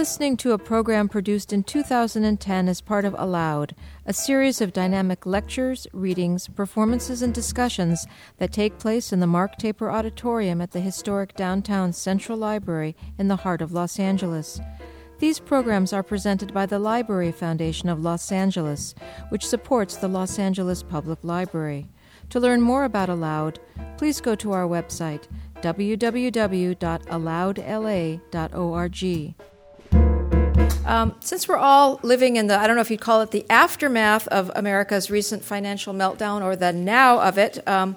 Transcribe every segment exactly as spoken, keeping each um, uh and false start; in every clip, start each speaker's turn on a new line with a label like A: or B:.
A: listening to a program produced in two thousand ten as part of Aloud, a series of dynamic lectures, readings, performances, and discussions that take place in the Mark Taper Auditorium at the historic downtown Central Library in the heart of Los Angeles. These programs are presented by the Library Foundation of Los Angeles, which supports the Los Angeles Public Library. To learn more about Aloud, please go to our website, w w w dot aloud l a dot org. Um, since we're all living in the, I don't know if you'd call it the aftermath of America's recent financial meltdown or the now of it, um,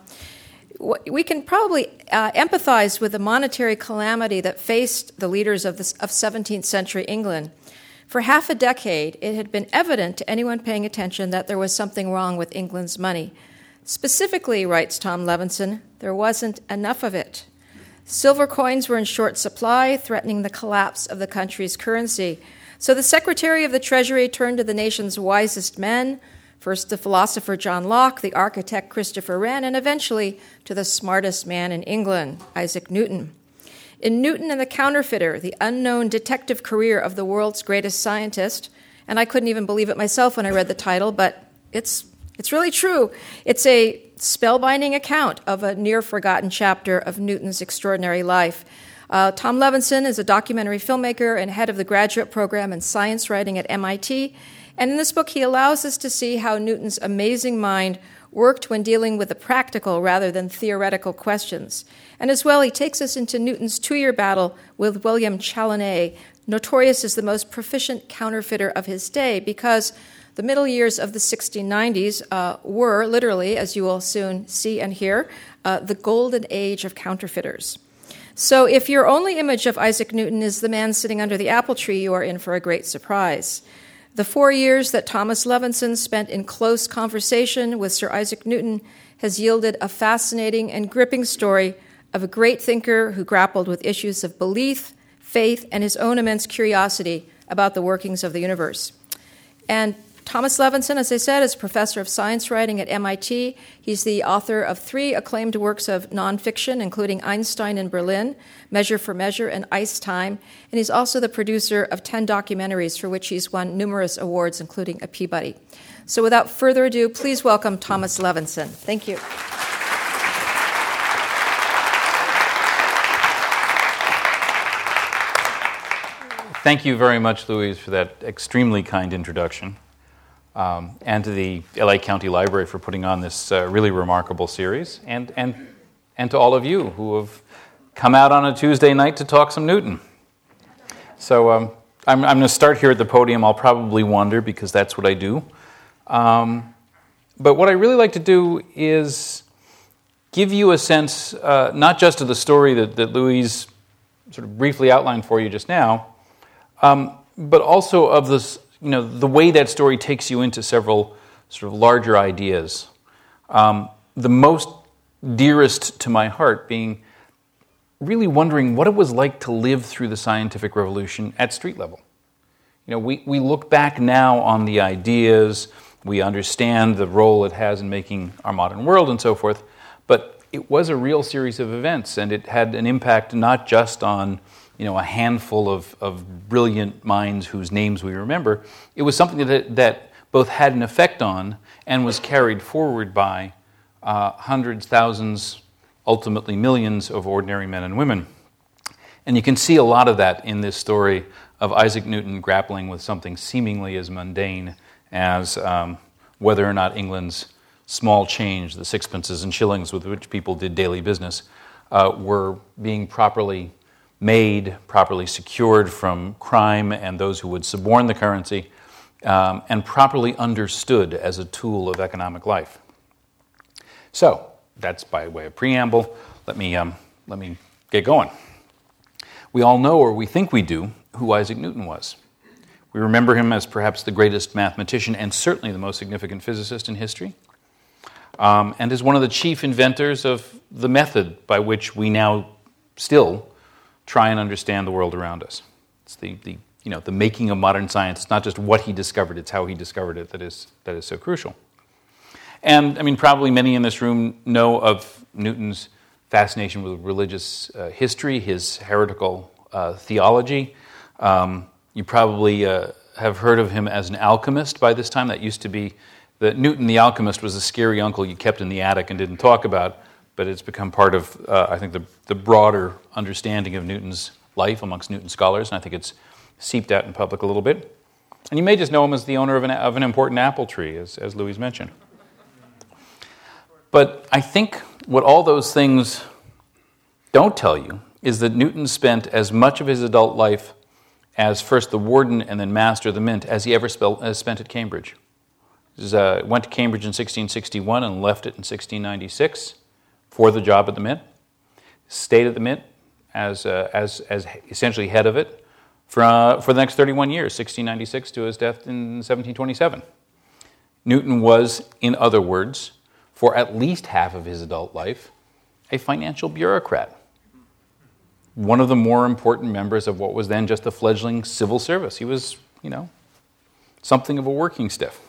A: we can probably uh, empathize with the monetary calamity that faced the leaders of, this, of seventeenth century England. For half a decade, it had been evident to anyone paying attention that there was something wrong with England's money. Specifically, writes Tom Levenson, there wasn't enough of it. Silver coins were in short supply, threatening the collapse of the country's currency. So the Secretary of the Treasury turned to the nation's wisest men, first the philosopher John Locke, the architect Christopher Wren, and eventually to the smartest man in England, Isaac Newton. In Newton and the Counterfeiter, the unknown detective career of the world's greatest scientist, and I couldn't even believe it myself when I read the title, but it's it's really true. It's a spellbinding account of a near-forgotten chapter of Newton's extraordinary life. Uh, Tom Levenson is a documentary filmmaker and head of the graduate program in science writing at M I T, and in this book he allows us to see how Newton's amazing mind worked when dealing with the practical rather than theoretical questions. And as well, he takes us into Newton's two-year battle with William Chaloner, notorious as the most proficient counterfeiter of his day, because the middle years of the sixteen nineties uh, were, literally, as you will soon see and hear, uh, the golden age of counterfeiters. So if your only image of Isaac Newton is the man sitting under the apple tree, you are in for a great surprise. The four years that Thomas Levenson spent in close conversation with Sir Isaac Newton has yielded a fascinating and gripping story of a great thinker who grappled with issues of belief, faith, and his own immense curiosity about the workings of the universe. And Thomas Levenson, as I said, is a professor of science writing at M I T. He's the author of three acclaimed works of nonfiction, including Einstein in Berlin, Measure for Measure, and Ice Time. And he's also the producer of ten documentaries for which he's won numerous awards, including a Peabody. So without further ado, please welcome Thomas Levenson. Thank you.
B: Thank you very much, Louise, for that extremely kind introduction. Um, and to the L A County Library for putting on this uh, really remarkable series, and, and, and to all of you who have come out on a Tuesday night to talk some Newton. So um, I'm, I'm going to start here at the podium. I'll probably wander because that's what I do. Um, but what I really like to do is give you a sense, uh, not just of the story that, that Louise sort of briefly outlined for you just now, um, but also of this, you know, the way that story takes you into several sort of larger ideas. Um, the most dearest to my heart being really wondering what it was like to live through the scientific revolution at street level. You know, we, we look back now on the ideas, we understand the role it has in making our modern world and so forth, but it was a real series of events, and it had an impact not just on, you know, a handful of, of brilliant minds whose names we remember. It was something that, that both had an effect on and was carried forward by uh, hundreds, thousands, ultimately millions of ordinary men and women. And you can see a lot of that in this story of Isaac Newton grappling with something seemingly as mundane as um, whether or not England's small change, the sixpences and shillings with which people did daily business, uh, were being properly made, properly secured from crime and those who would suborn the currency, um, and properly understood as a tool of economic life. So, that's by way of preamble. Let me, um, let me get going. We all know, or we think we do, who Isaac Newton was. We remember him as perhaps the greatest mathematician and certainly the most significant physicist in history, um, and as one of the chief inventors of the method by which we now still try and understand the world around us. It's the, the you know the making of modern science. It's not just what he discovered; it's how he discovered it that is that is so crucial. And I mean, probably many in this room know of Newton's fascination with religious uh, history, his heretical uh, theology, um, You probably uh, have heard of him as an alchemist by this time. That used to be, the Newton the alchemist was a scary uncle you kept in the attic and didn't talk about, but it's become part of, uh, I think, the, the broader understanding of Newton's life amongst Newton scholars, and I think it's seeped out in public a little bit. And you may just know him as the owner of an, of an important apple tree, as, as Louise mentioned. But I think what all those things don't tell you is that Newton spent as much of his adult life as first the warden and then master of the mint as he ever spell, uh, spent at Cambridge. He was, uh, went to Cambridge in sixteen sixty-one and left it in sixteen ninety-six for the job at the mint. Stayed at the mint as, uh, as, as essentially head of it for, uh, for the next thirty-one years, sixteen ninety-six to his death in seventeen twenty-seven. Newton was, in other words, for at least half of his adult life, a financial bureaucrat. One of the more important members of what was then just a fledgling civil service. He was, you know, something of a working stiff.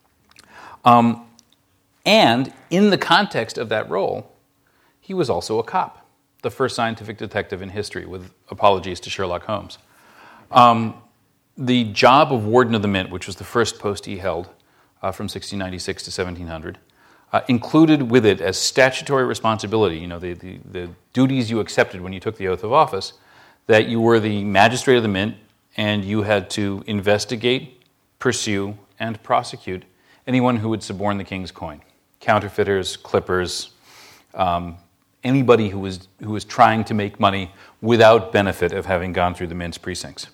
B: Um, and in the context of that role, he was also a cop, the first scientific detective in history, with apologies to Sherlock Holmes. Um, the job of warden of the mint, which was the first post he held uh, from sixteen ninety-six to seventeen hundred, Uh, included with it as statutory responsibility, you know, the, the, the duties you accepted when you took the oath of office, that you were the magistrate of the mint and you had to investigate, pursue, and prosecute anyone who would suborn the king's coin. Counterfeiters, clippers, um, anybody who was, who was trying to make money without benefit of having gone through the mint's precincts.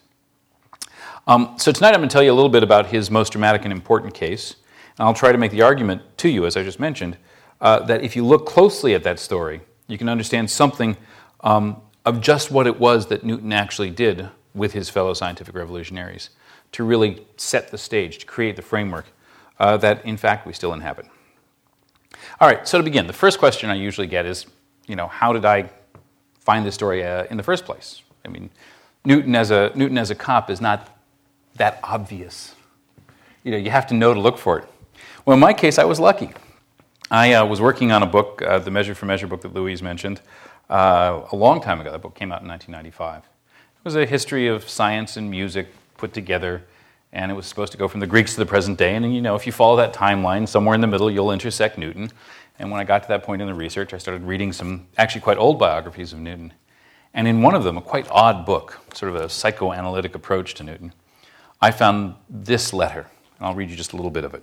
B: Um, so tonight I'm going to tell you a little bit about his most dramatic and important case. And I'll try to make the argument to you, as I just mentioned, uh, that if you look closely at that story, you can understand something um, of just what it was that Newton actually did with his fellow scientific revolutionaries to really set the stage, to create the framework uh, that, in fact, we still inhabit. All right, so to begin, the first question I usually get is, you know, how did I find this story uh, in the first place? I mean, Newton as a Newton as a cop is not that obvious. You know, you have to know to look for it. Well, in my case, I was lucky. I uh, was working on a book, uh, the Measure for Measure book that Louise mentioned, uh, a long time ago. That book came out in nineteen ninety-five. It was a history of science and music put together, and it was supposed to go from the Greeks to the present day. And, you know, if you follow that timeline, somewhere in the middle, you'll intersect Newton. And when I got to that point in the research, I started reading some actually quite old biographies of Newton. And in one of them, a quite odd book, sort of a psychoanalytic approach to Newton, I found this letter. And I'll read you just a little bit of it.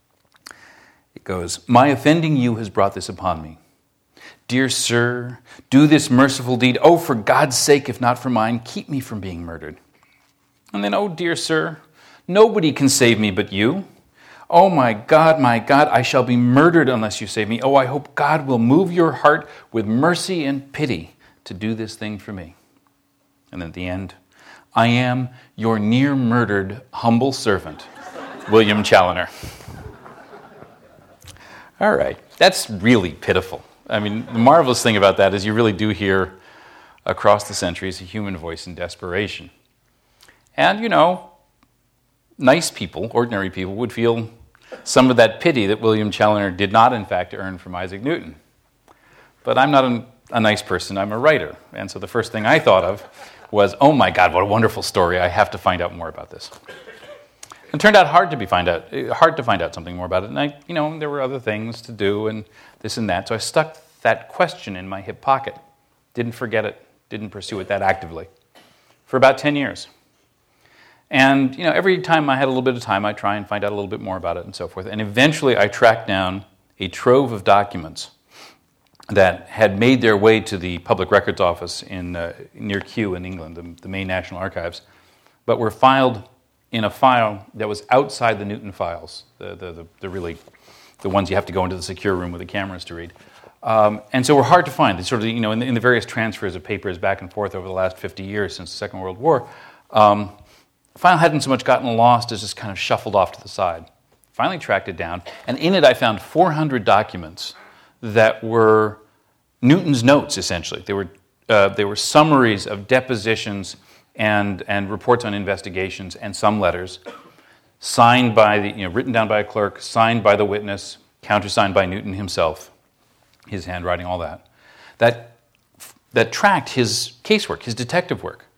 B: It goes, "My offending you has brought this upon me. Dear sir, do this merciful deed. Oh, for God's sake, if not for mine, keep me from being murdered. And then, oh, dear sir, nobody can save me but you. Oh, my God, my God, I shall be murdered unless you save me. Oh, I hope God will move your heart with mercy and pity to do this thing for me." And then at the end, "I am your near-murdered humble servant, William Challoner." All right, that's really pitiful. I mean, the marvelous thing about that is you really do hear across the centuries a human voice in desperation. And, you know, nice people, ordinary people, would feel some of that pity that William Challoner did not, in fact, earn from Isaac Newton. But I'm not a, a nice person, I'm a writer. And so the first thing I thought of was, oh my God, what a wonderful story, I have to find out more about this. It turned out hard to be find out, hard to find out something more about it. And I, you know, there were other things to do and this and that. So I stuck that question in my hip pocket. Didn't forget it. Didn't pursue it that actively for about ten years. And you know, every time I had a little bit of time, I'd try and find out a little bit more about it and so forth. And eventually, I tracked down a trove of documents that had made their way to the Public Records Office in uh, near Kew in England, the, the main National Archives, but were filed in a file that was outside the Newton files, the, the, the, the really, the ones you have to go into the secure room with the cameras to read. Um, and so were hard to find. It's sort of, you know, in the, in the various transfers of papers back and forth over the last fifty years since the Second World War, um, the file hadn't so much gotten lost as just kind of shuffled off to the side. Finally tracked it down, and in it I found four hundred documents that were Newton's notes, essentially. They were, uh, they were summaries of depositions and and reports on investigations and some letters, signed by the, you know, written down by a clerk, signed by the witness, countersigned by Newton himself, his handwriting, all that. That that tracked his casework, his detective work.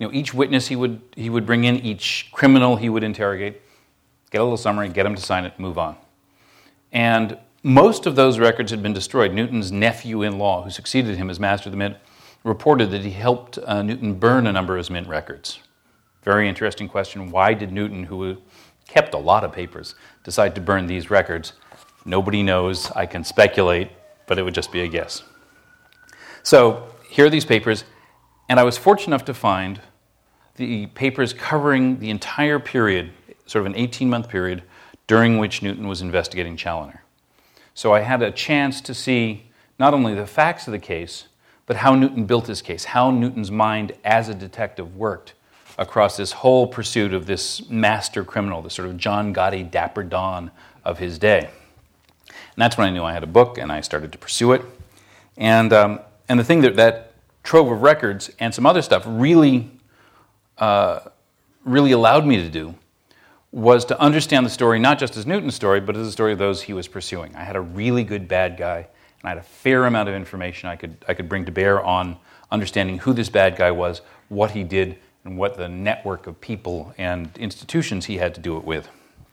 B: You know, each witness he would he would bring in, each criminal he would interrogate, get a little summary, get him to sign it, move on. And most of those records had been destroyed. Newton's nephew-in-law, who succeeded him as master of the mint, reported that he helped uh, Newton burn a number of his mint records. Very interesting question. Why did Newton, who kept a lot of papers, decide to burn these records? Nobody knows. I can speculate, but it would just be a guess. So here are these papers, and I was fortunate enough to find the papers covering the entire period, sort of an eighteen-month period, during which Newton was investigating Challoner. So I had a chance to see not only the facts of the case, but how Newton built his case, how Newton's mind as a detective worked across this whole pursuit of this master criminal, this sort of John Gotti dapper Don of his day. And that's when I knew I had a book, and I started to pursue it. And um, and the thing that that trove of records and some other stuff really, uh, really allowed me to do was to understand the story not just as Newton's story, but as the story of those he was pursuing. I had a really good bad guy, and I had a fair amount of information I could I could bring to bear on understanding who this bad guy was, what he did, and what the network of people and institutions he had to do it with.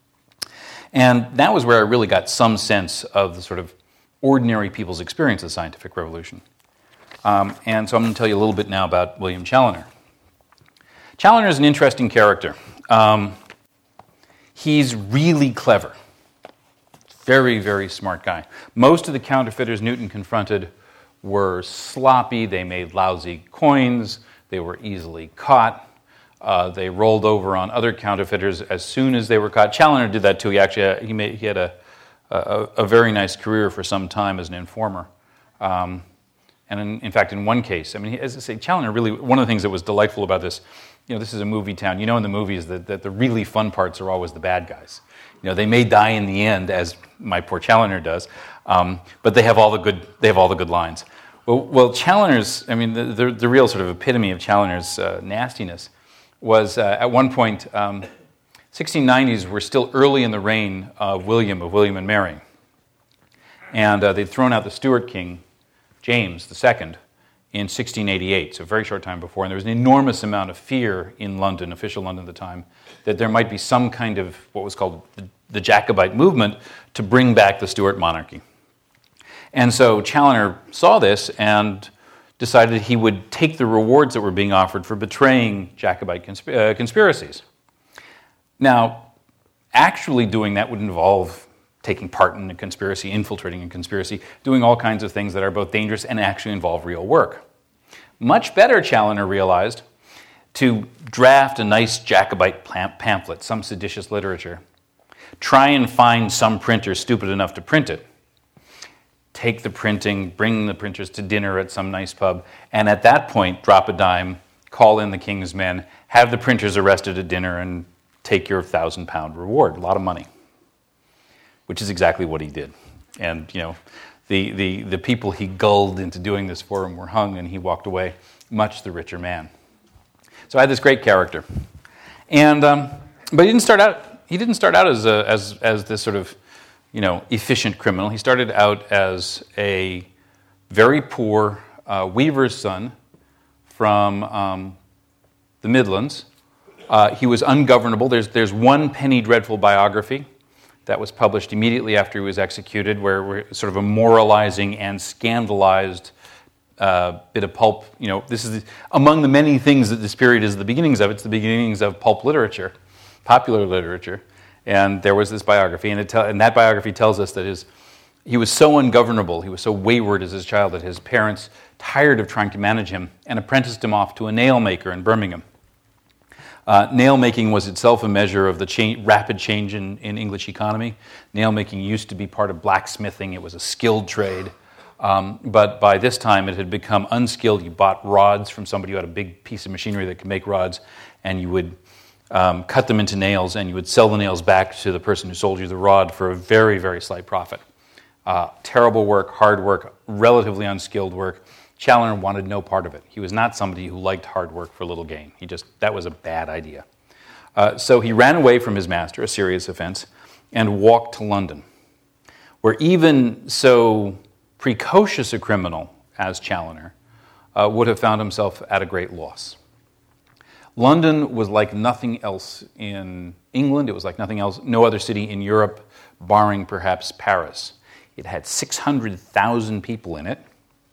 B: And that was where I really got some sense of the sort of ordinary people's experience of the scientific revolution. Um, and so I'm going to tell you a little bit now about William Challoner. Challoner is an interesting character. Um, he's really clever. Very, very smart guy. Most of the counterfeiters Newton confronted were sloppy. They made lousy coins. They were easily caught. Uh, they rolled over on other counterfeiters as soon as they were caught. Challoner did that too. He actually he, made, he had a, a a very nice career for some time as an informer. Um, and in, in fact, in one case, I mean, as I say, Challoner really, one of the things that was delightful about this, you know, this is a movie town. You know in the movies that, that the really fun parts are always the bad guys. You know, they may die in the end, as my poor Challoner does, um, but they have all the good they have all the good lines. Well, well Challoner's, I mean, the, the, the real sort of epitome of Challoner's uh, nastiness was uh, at one point, um, sixteen nineties were still early in the reign of William, of William and Mary. And uh, they'd thrown out the Stuart king, James the Second, in sixteen eighty-eight, so a very short time before. And there was an enormous amount of fear in London, official London at the time, that there might be some kind of what was called the, the Jacobite movement to bring back the Stuart monarchy. And so Challoner saw this and decided he would take the rewards that were being offered for betraying Jacobite consp- uh, conspiracies. Now, actually doing that would involve taking part in a conspiracy, infiltrating a conspiracy, doing all kinds of things that are both dangerous and actually involve real work. Much better, Challoner realized, to draft a nice Jacobite pamphlet, some seditious literature, try and find some printer stupid enough to print it, take the printing, bring the printers to dinner at some nice pub, and at that point, drop a dime, call in the king's men, have the printers arrested at dinner, and take your thousand-pound reward. A lot of money, which is exactly what he did. And, you know, the, the, the people he gulled into doing this for him were hung, and he walked away much the richer man. So I had this great character. And, um, but he didn't start out, he didn't start out as, a, as, as this sort of, you know, efficient criminal. He started out as a very poor uh, weaver's son from um, the Midlands. Uh, he was ungovernable. There's there's one penny dreadful biography that was published immediately after he was executed, where we're sort of a moralizing and scandalized uh, bit of pulp. You know, this is among the many things that this period is the beginnings of. It's the beginnings of pulp literature, popular literature. And there was this biography, and, it te- and that biography tells us that his, he was so ungovernable, he was so wayward as his child, that his parents, tired of trying to manage him, and apprenticed him off to a nail maker in Birmingham. Uh, nail making was itself a measure of the cha- rapid change in, in English economy. Nail making used to be part of blacksmithing. It was a skilled trade. Um, but by this time, it had become unskilled. You bought rods from somebody who had a big piece of machinery that could make rods, and you would Um, cut them into nails, and you would sell the nails back to the person who sold you the rod for a very, very slight profit. Uh, terrible work, hard work, relatively unskilled work. Challoner wanted no part of it. He was not somebody who liked hard work for little gain. He just, that was a bad idea. Uh, so he ran away from his master, a serious offense, and walked to London, where even so precocious a criminal as Challoner uh, would have found himself at a great loss. London was like nothing else in England. It was like nothing else, no other city in Europe, barring perhaps Paris. It had six hundred thousand people in it.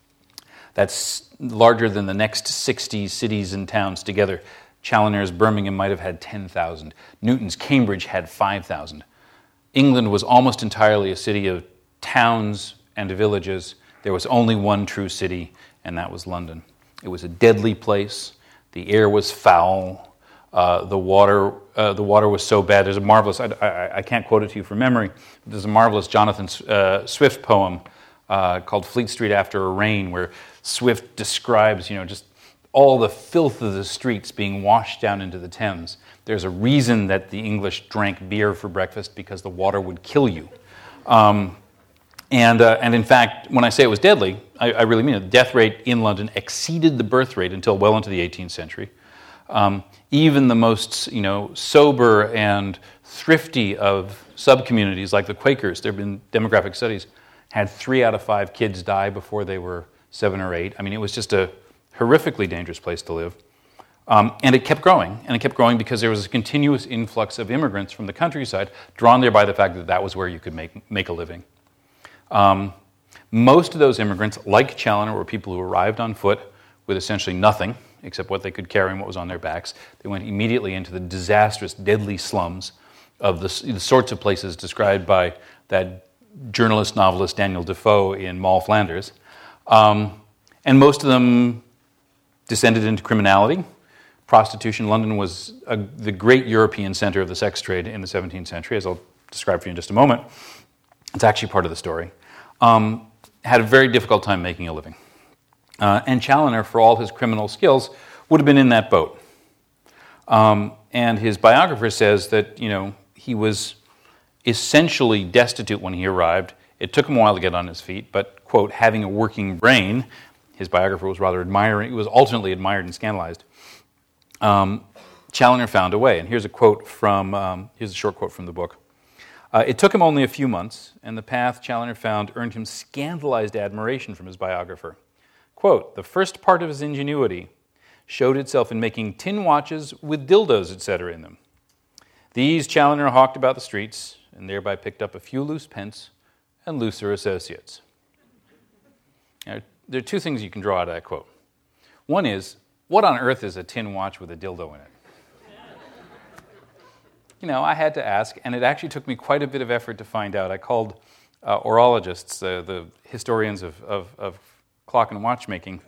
B: That's larger than the next sixty cities and towns together. Challoner's Birmingham might have had ten thousand. Newton's Cambridge had five thousand. England was almost entirely a city of towns and villages. There was only one true city, and that was London. It was a deadly place. The air was foul. Uh, the water, uh, the water was so bad. There's a marvelous. I, I, I can't quote it to you from memory. But there's a marvelous Jonathan uh, Swift poem uh, called "Fleet Street After a Rain," where Swift describes, you know, just all the filth of the streets being washed down into the Thames. There's a reason that the English drank beer for breakfast, because the water would kill you. Um, and uh, and in fact, when I say it was deadly, I, I really mean it. The death rate in London exceeded the birth rate until well into the eighteenth century. Um, even the most, you know, sober and thrifty of sub-communities, like the Quakers, there have been demographic studies, had three out of five kids die before they were seven or eight. I mean, it was just a horrifically dangerous place to live. Um, and it kept growing, and it kept growing because there was a continuous influx of immigrants from the countryside, drawn there by the fact that that was where you could make, make a living. Um, most of those immigrants, like Challoner, were people who arrived on foot with essentially nothing except what they could carry and what was on their backs. They went immediately into the disastrous, deadly slums of the, the sorts of places described by that journalist, novelist Daniel Defoe in Moll Flanders. Um, and most of them descended into criminality, prostitution. London was a, the great European center of the sex trade in the seventeenth century, as I'll describe for you in just a moment. It's actually part of the story. Um, had a very difficult time making a living. Uh, and Challoner, for all his criminal skills, would have been in that boat. Um, and his biographer says that, you know, he was essentially destitute when he arrived. It took him a while to get on his feet, but, quote, having a working brain, his biographer was rather admiring, he was alternately admired and scandalized. Um, Challoner found a way. And here's a quote from, um, here's a short quote from the book. Uh, it took him only a few months, and the path Challoner found earned him scandalized admiration from his biographer. Quote, the first part of his ingenuity showed itself in making tin watches with dildos, et cetera in them. These Challoner hawked about the streets and thereby picked up a few loose pence and looser associates. Now, there are two things you can draw out of that quote. One is, what on earth is a tin watch with a dildo in it? You know, I had to ask, and it actually took me quite a bit of effort to find out. I called uh, horologists, uh, the historians of, of, of clock and watchmaking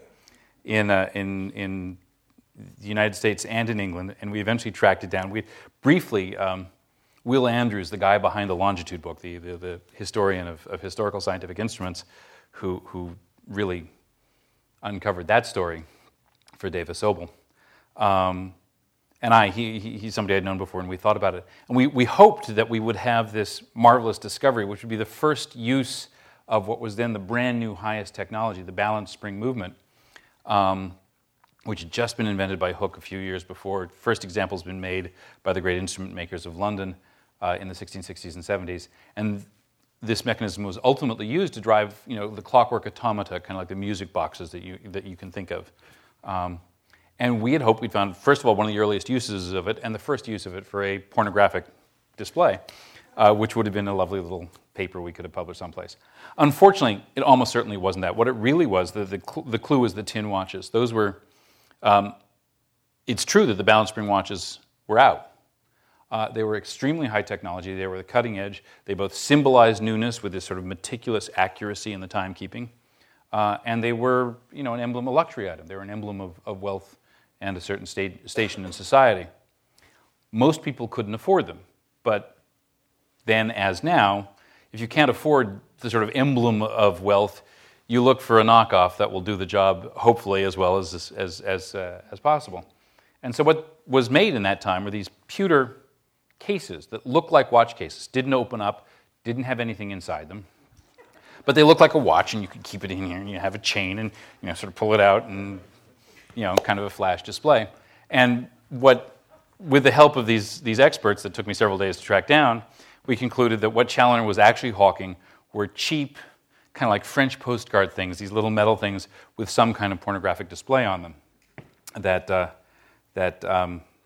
B: in uh, in in the United States and in England, and we eventually tracked it down. We briefly, um, Will Andrews, the guy behind the Longitude book, the the, the historian of, of historical scientific instruments, who who really uncovered that story for Davis Sobel. Um, and I, he, he, he's somebody I'd known before, and we thought about it. And we, we hoped that we would have this marvelous discovery, which would be the first use of what was then the brand new highest technology, the balance spring movement, um, which had just been invented by Hooke a few years before. First examples been made by the great instrument makers of London uh, in the sixteen sixties and seventies. And this mechanism was ultimately used to drive, you know, the clockwork automata, kind of like the music boxes that you that you can think of. Um, and we had hoped we'd found, first of all, one of the earliest uses of it, and the first use of it for a pornographic display, uh, which would have been a lovely little paper we could have published someplace. Unfortunately, it almost certainly wasn't that. What it really was, the the, cl- the clue was the tin watches. Those were, um, it's true that the balance spring watches were out. Uh, they were extremely high technology. They were the cutting edge. They both symbolized newness with this sort of meticulous accuracy in the timekeeping. Uh, and they were, you know, an emblem, a luxury item. They were an emblem of, of wealth and a certain state, station in society. Most people couldn't afford them. But then, as now, if you can't afford the sort of emblem of wealth, you look for a knockoff that will do the job, hopefully, as well as as as, uh, as possible. And so what was made in that time were these pewter cases that looked like watch cases, didn't open up, didn't have anything inside them. But they looked like a watch, and you could keep it in here, and you have a chain, and you know, sort of pull it out, and you know, kind of a flash display. And what, with the help of these these experts that took me several days to track down, we concluded that what Challoner was actually hawking were cheap, kind of like French postcard things, these little metal things with some kind of pornographic display on them that uh, that um,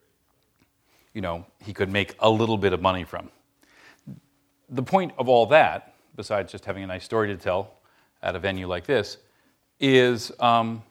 B: you know, he could make a little bit of money from. The point of all that, besides just having a nice story to tell at a venue like this, is um,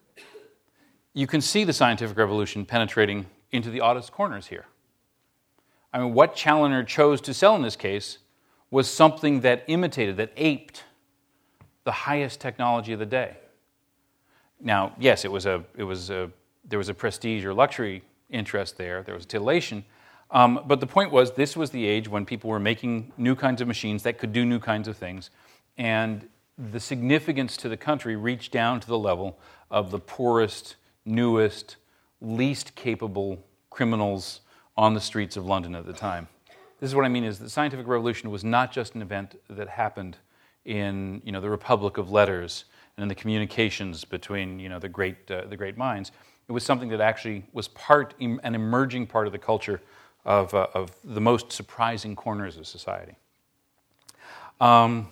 B: you can see the scientific revolution penetrating into the oddest corners here. I mean, what Challoner chose to sell in this case was something that imitated, that aped the highest technology of the day. Now, yes, it was a, it was a, there was a prestige or luxury interest there. There was titillation. Um, but the point was, this was the age when people were making new kinds of machines that could do new kinds of things. And the significance to the country reached down to the level of the poorest, newest, least capable criminals on the streets of London at the time. This is what I mean is the scientific revolution was not just an event that happened in, you know, the Republic of Letters and in the communications between, you know, the great uh, the great minds. It was something that actually was part, an emerging part of the culture of uh, of the most surprising corners of society. Um,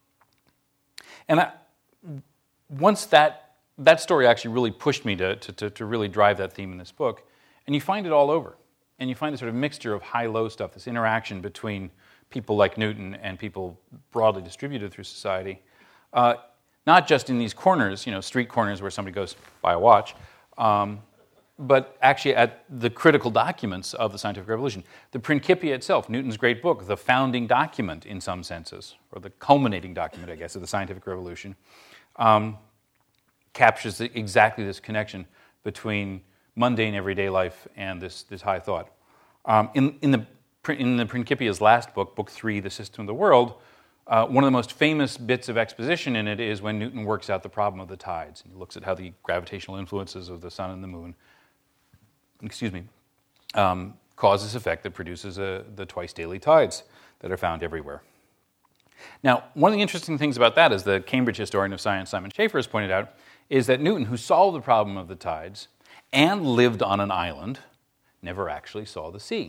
B: and I, once that that story actually really pushed me to, to to really drive that theme in this book, and you find it all over. And you find this sort of mixture of high-low stuff, this interaction between people like Newton and people broadly distributed through society, uh, not just in these corners, you know, street corners where somebody goes buy a watch, um, but actually at the critical documents of the scientific revolution. The Principia itself, Newton's great book, the founding document in some senses, or the culminating document, I guess, of the scientific revolution, um, captures the, exactly this connection between mundane everyday life and this, this high thought. Um, in, in, the, in the Principia's last book, Book Three, The System of the World, uh, one of the most famous bits of exposition in it is when Newton works out the problem of the tides. And he looks at how the gravitational influences of the sun and the moon, excuse me, um, cause this effect that produces a, the twice daily tides that are found everywhere. Now, one of the interesting things about that, as the Cambridge historian of science, Simon Schaeffer, has pointed out, is that Newton, who solved the problem of the tides, and lived on an island, never actually saw the sea.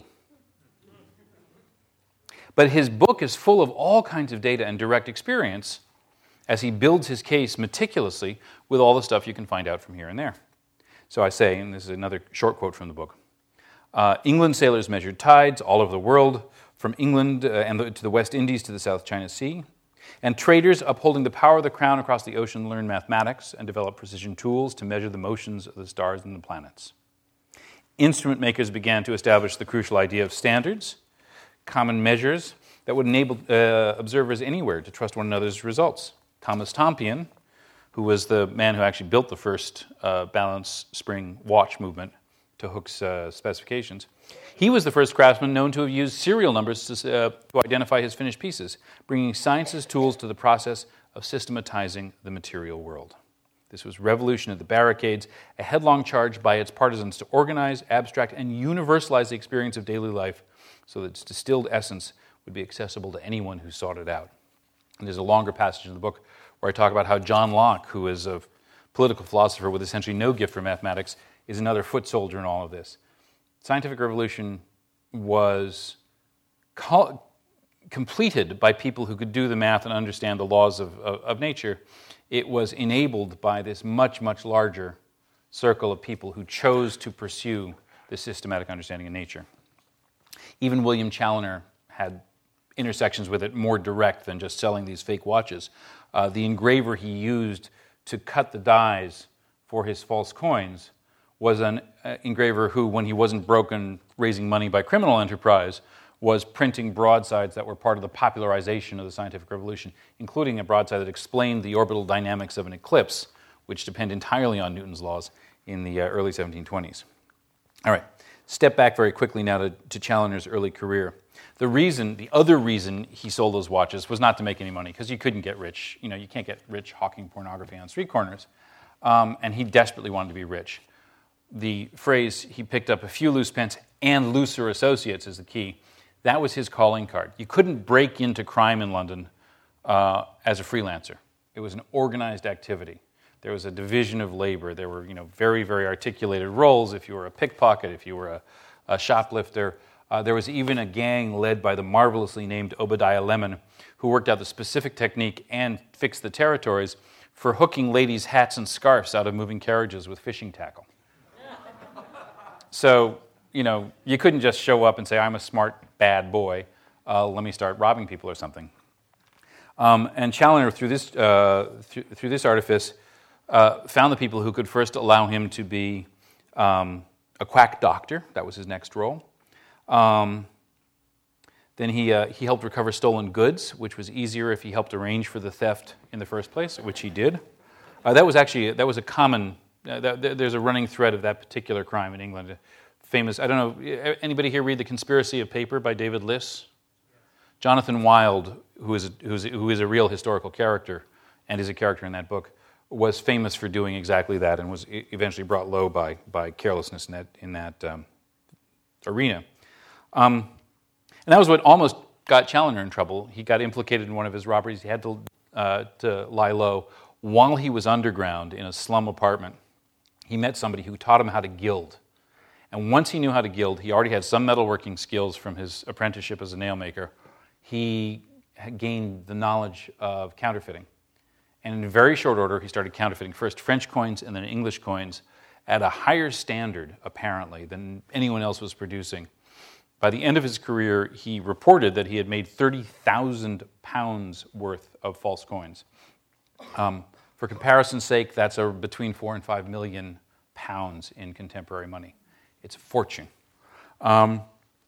B: But his book is full of all kinds of data and direct experience as he builds his case meticulously with all the stuff you can find out from here and there. So I say, and this is another short quote from the book, uh, England sailors measured tides all over the world, from England uh, and the, to the West Indies to the South China Sea, and traders upholding the power of the crown across the ocean learned mathematics and developed precision tools to measure the motions of the stars and the planets. Instrument makers began to establish the crucial idea of standards, common measures that would enable uh, observers anywhere to trust one another's results. Thomas Tompion, who was the man who actually built the first uh, balance spring watch movement to Hooke's uh, specifications, he was the first craftsman known to have used serial numbers to, uh, to identify his finished pieces, bringing science's tools to the process of systematizing the material world. This was revolution at the barricades, a headlong charge by its partisans to organize, abstract, and universalize the experience of daily life so that its distilled essence would be accessible to anyone who sought it out. And there's a longer passage in the book where I talk about how John Locke, who is a political philosopher with essentially no gift for mathematics, is another foot soldier in all of this. Scientific revolution was co- completed by people who could do the math and understand the laws of, of, of nature. It was enabled by this much, much larger circle of people who chose to pursue this systematic understanding of nature. Even William Challoner had intersections with it more direct than just selling these fake watches. Uh, the engraver he used to cut the dies for his false coins was an uh, engraver who, when he wasn't broken raising money by criminal enterprise, was printing broadsides that were part of the popularization of the scientific revolution, including a broadside that explained the orbital dynamics of an eclipse, which depend entirely on Newton's laws in the uh, early seventeen twenties. All right, step back very quickly now to, to Challoner's early career. The reason, the other reason he sold those watches was not to make any money, because you couldn't get rich. You know, you can't get rich hawking pornography on street corners. Um, and he desperately wanted to be rich. The phrase, he picked up a few loose pence and looser associates is the key. That was his calling card. You couldn't break into crime in London uh, as a freelancer. It was an organized activity. There was a division of labor. There were, you know, very, very articulated roles. If you were a pickpocket, if you were a, a shoplifter, uh, there was even a gang led by the marvelously named Obadiah Lemon, who worked out the specific technique and fixed the territories for hooking ladies' hats and scarves out of moving carriages with fishing tackle. So, you know, you couldn't just show up and say, I'm a smart, bad boy, uh, let me start robbing people or something. Um, and Chaloner, through this, uh, th- through this artifice, uh, found the people who could first allow him to be um, a quack doctor. That was his next role. Um, then he uh, he helped recover stolen goods, which was easier if he helped arrange for the theft in the first place, which he did. Uh, that was actually that was a common. Uh, that, there's a running thread of that particular crime in England. Famous. I don't know. Anybody here read The Conspiracy of Paper by David Liss? Jonathan Wild, who is a, who is who is a real historical character, and is a character in that book, was famous for doing exactly that, and was eventually brought low by by carelessness in that in that um, arena. Um, and that was what almost got Chaloner in trouble. He got implicated in one of his robberies. He had to uh, to lie low while he was underground in a slum apartment. He met somebody who taught him how to gild. And once he knew how to gild, he already had some metalworking skills from his apprenticeship as a nailmaker. He had gained the knowledge of counterfeiting. And in very short order, he started counterfeiting first French coins and then English coins at a higher standard, apparently, than anyone else was producing. By the end of his career, he reported that he had made thirty thousand pounds worth of false coins. Um, for comparison's sake, that's a, between four and five million pounds in contemporary money. It's a fortune. Um,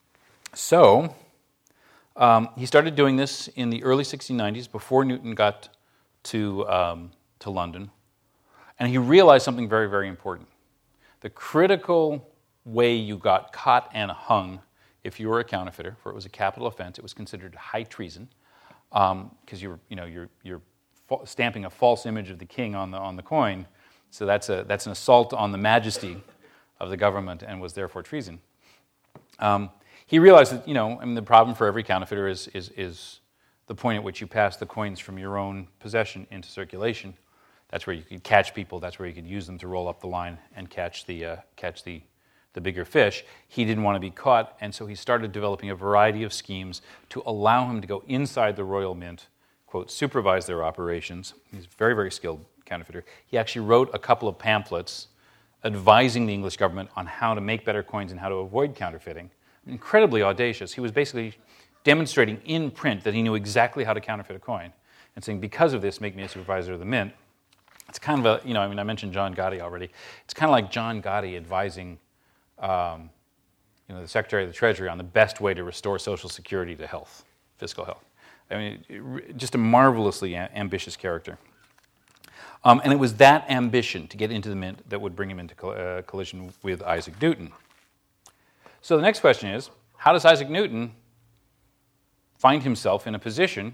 B: so um, he started doing this in the early sixteen nineties, before Newton got to um, to London, and he realized something very, very important. The critical way you got caught and hung if you were a counterfeiter, for it was a capital offense, it was considered high treason, because um, you're you know you're you're fa- stamping a false image of the king on the on the coin, so that's a that's an assault on the majesty of the government and was therefore treason. Um, he realized that you know I mean the problem for every counterfeiter is is is the point at which you pass the coins from your own possession into circulation. That's where you could catch people. That's where you could use them to roll up the line and catch the uh, catch the the bigger fish. He didn't want to be caught, and so he started developing a variety of schemes to allow him to go inside the Royal Mint, quote, supervise their operations. He's a very, very skilled counterfeiter. He actually wrote a couple of pamphlets advising the English government on how to make better coins and how to avoid counterfeiting. Incredibly audacious. He was basically demonstrating in print that he knew exactly how to counterfeit a coin and saying, because of this, make me a supervisor of the mint. It's kind of a, you know, I mean, I mentioned John Gotti already. It's kind of like John Gotti advising Um, you know, the Secretary of the Treasury on the best way to restore Social Security to health, fiscal health. I mean, it, just a marvelously a- ambitious character. Um, and it was that ambition to get into the mint that would bring him into co- uh, collision with Isaac Newton. So the next question is, how does Isaac Newton find himself in a position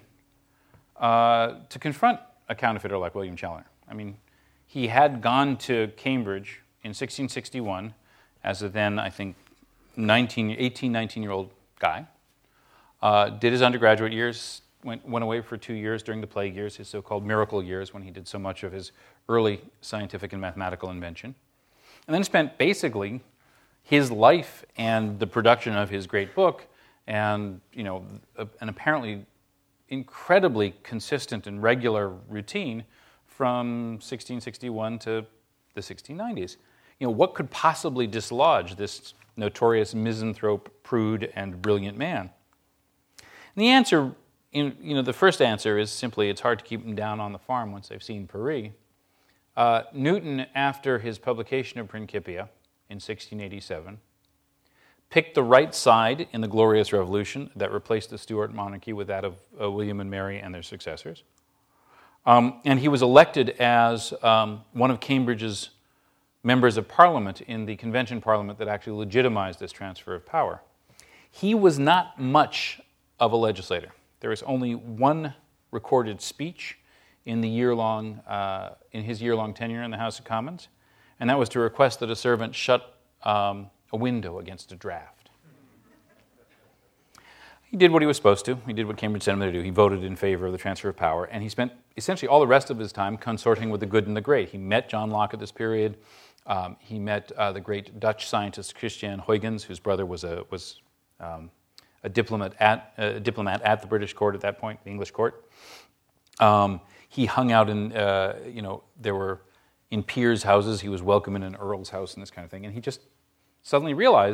B: uh, to confront a counterfeiter like William Chaloner? I mean, he had gone to Cambridge in sixteen sixty-one as a then, I think, nineteen, eighteen, nineteen-year-old guy. Uh, did his undergraduate years, went, went away for two years during the plague years, his so-called miracle years, when he did so much of his early scientific and mathematical invention. And then spent basically his life and the production of his great book and, you know, a, an apparently incredibly consistent and regular routine from sixteen sixty-one to the sixteen nineties. You know, what could possibly dislodge this notorious misanthrope, prude, and brilliant man? And the answer, in, you know, the first answer is simply it's hard to keep them down on the farm once they've seen Paris. Uh, Newton, after his publication of Principia in sixteen eighty-seven, picked the right side in the Glorious Revolution that replaced the Stuart monarchy with that of uh, William and Mary and their successors. Um, and he was elected as um, one of Cambridge's members of Parliament in the Convention Parliament that actually legitimized this transfer of power. He was not much of a legislator. There is only one recorded speech in the year-long, uh, in his year-long tenure in the House of Commons, and that was to request that a servant shut um, a window against a draft. He did what he was supposed to. He did what Cambridge sent him to do. He voted in favor of the transfer of power, and he spent essentially all the rest of his time consorting with the good and the great. He met John Locke at this period. Um, he met uh, the great Dutch scientist Christian Huygens, whose brother was a was um, a diplomat at a diplomat at the British court at that point, the English court. Um, he hung out in uh, you know there were in peers' houses. He was welcome in an earl's house and this kind of thing. And he just suddenly realized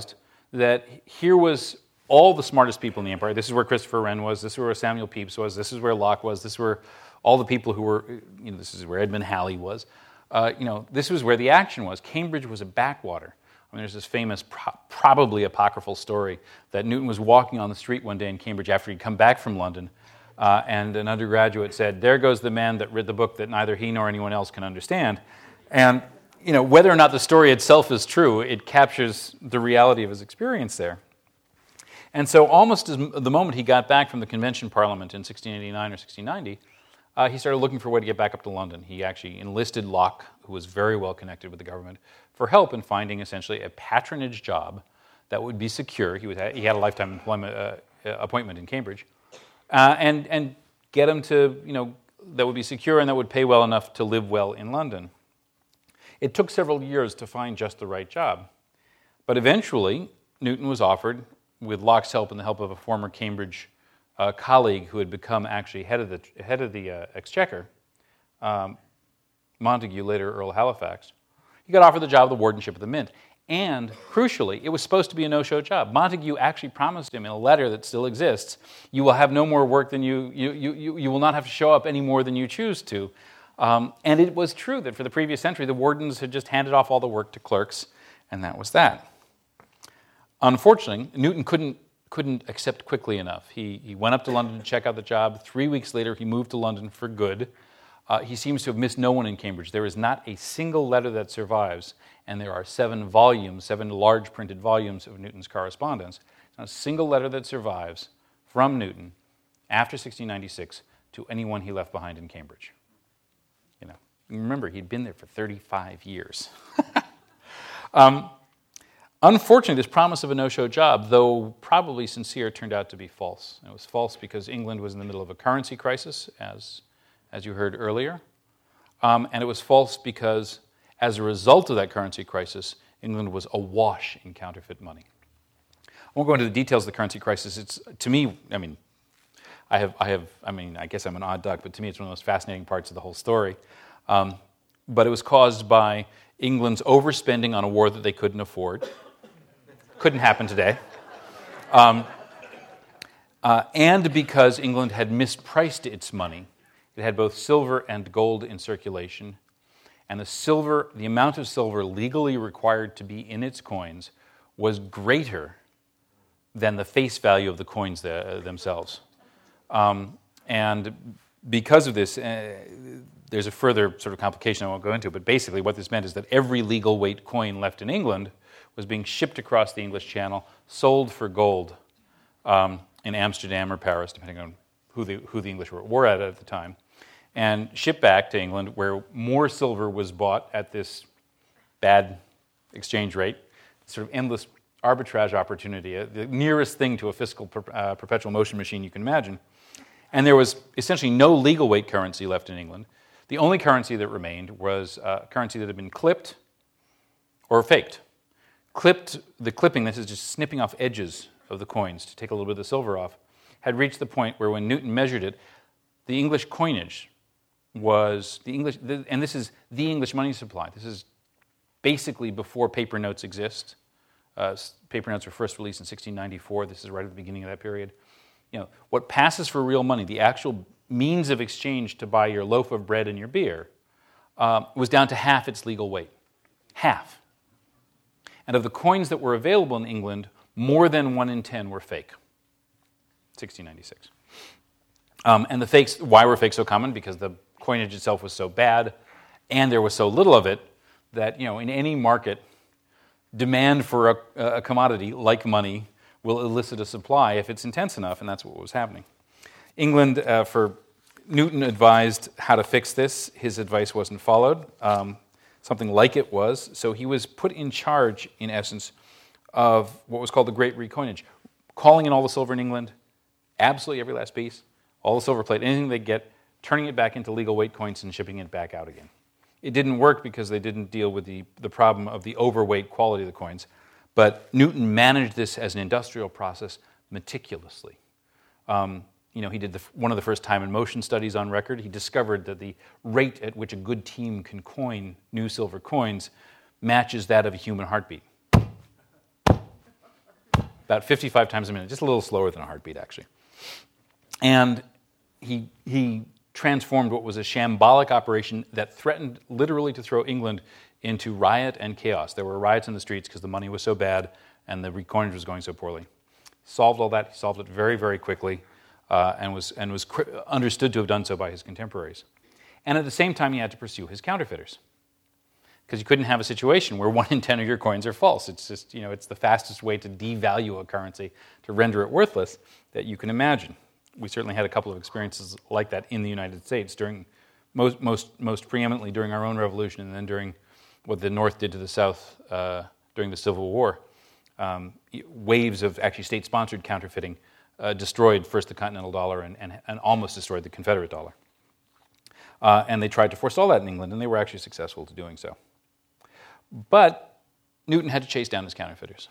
B: that here was all the smartest people in the empire. This is where Christopher Wren was. This is where Samuel Pepys was. This is where Locke was. This is where all the people who were, you know, this is where Edmund Halley was. Uh, you know, this was where the action was. Cambridge was a backwater. I mean, there's this famous, pro- probably apocryphal story that Newton was walking on the street one day in Cambridge after he'd come back from London, uh, and an undergraduate said, "There goes the man that read the book that neither he nor anyone else can understand." And, you know, whether or not the story itself is true, it captures the reality of his experience there. And so almost as the moment he got back from the Convention Parliament in sixteen eighty-nine or sixteen ninety, uh, he started looking for a way to get back up to London. He actually enlisted Locke, who was very well connected with the government, for help in finding essentially a patronage job that would be secure. He was he had a lifetime employment uh, appointment in Cambridge, uh, and and get him to, you know, that would be secure and that would pay well enough to live well in London. It took several years to find just the right job, but eventually Newton was offered, with Locke's help and the help of a former Cambridge uh, colleague who had become actually head of the head of the uh, Exchequer, um, Montague, later Earl of Halifax. He got offered the job of the wardenship of the Mint. And, crucially, it was supposed to be a no-show job. Montague actually promised him in a letter that still exists, you will have no more work than you, you, you, you, you will not have to show up any more than you choose to. Um, and it was true that for the previous century, the wardens had just handed off all the work to clerks, and that was that. Unfortunately, Newton couldn't, couldn't accept quickly enough. He, he went up to London to check out the job. Three weeks later, he moved to London for good. Uh, he seems to have missed no one in Cambridge. There is not a single letter that survives, and there are seven volumes, seven large printed volumes of Newton's correspondence. Not a single letter that survives from Newton after sixteen ninety-six to anyone he left behind in Cambridge. You know, remember, he'd been there for thirty-five years. um, unfortunately, this promise of a no-show job, though probably sincere, turned out to be false. It was false because England was in the middle of a currency crisis, as as you heard earlier. Um, and it was false because, as a result of that currency crisis, England was awash in counterfeit money. I won't go into the details of the currency crisis. It's, to me, I mean, I have, I have, I mean, I guess I'm an odd duck, but to me it's one of the most fascinating parts of the whole story. Um, but it was caused by England's overspending on a war that they couldn't afford. Couldn't happen today. Um, uh, and because England had mispriced its money. It had both silver and gold in circulation, and the silver, the amount of silver legally required to be in its coins was greater than the face value of the coins the, themselves. Um, and because of this, uh, there's a further sort of complication I won't go into, but basically what this meant is that every legal weight coin left in England was being shipped across the English Channel, sold for gold um, in Amsterdam or Paris, depending on who the, who the English were at war at at the time, and shipped back to England, where more silver was bought at this bad exchange rate, sort of endless arbitrage opportunity, uh, the nearest thing to a fiscal per, uh, perpetual motion machine you can imagine. And there was essentially no legal weight currency left in England. The only currency that remained was a currency that had been clipped or faked. Clipped, the clipping, this is just snipping off edges of the coins to take a little bit of the silver off, had reached the point where when Newton measured it, the English coinage was the English, and this is the English money supply. This is basically before paper notes exist. Uh, paper notes were first released in sixteen ninety-four. This is right at the beginning of that period. You know, what passes for real money, the actual means of exchange to buy your loaf of bread and your beer, uh, was down to half its legal weight. Half. And of the coins that were available in England, more than one in ten were fake. sixteen ninety-six. Um, and the fakes, why were fakes so common? Because the coinage itself was so bad, and there was so little of it that, you know, in any market, demand for a, a commodity like money will elicit a supply if it's intense enough, and that's what was happening. England, uh, for Newton advised how to fix this. His advice wasn't followed. Um, something like it was. So he was put in charge, in essence, of what was called the Great Recoinage, calling in all the silver in England, absolutely every last piece, all the silver plate, anything they get, turning it back into legal weight coins and shipping it back out again. It didn't work because they didn't deal with the, the problem of the overweight quality of the coins, but Newton managed this as an industrial process meticulously. Um, you know, he did the, one of the first time and motion studies on record. He discovered that the rate at which a good team can coin new silver coins matches that of a human heartbeat. about fifty-five times a minute, just a little slower than a heartbeat, actually. And he he transformed what was a shambolic operation that threatened literally to throw England into riot and chaos. There were riots in the streets because the money was so bad and the recoinage was going so poorly. Solved all that. He solved it very, very quickly, uh, and was and was cr- understood to have done so by his contemporaries. And at the same time, he had to pursue his counterfeiters, because you couldn't have a situation where one in ten of your coins are false. It's just, you know, it's the fastest way to devalue a currency, to render it worthless, that you can imagine. We certainly had a couple of experiences like that in the United States during most most most preeminently during our own revolution, and then during what the North did to the South uh, during the Civil War. Um, waves of actually state-sponsored counterfeiting uh, destroyed first the continental dollar and, and, and almost destroyed the Confederate dollar. Uh, and they tried to forestall that in England, and they were actually successful to doing so. But Newton had to chase down his counterfeiters.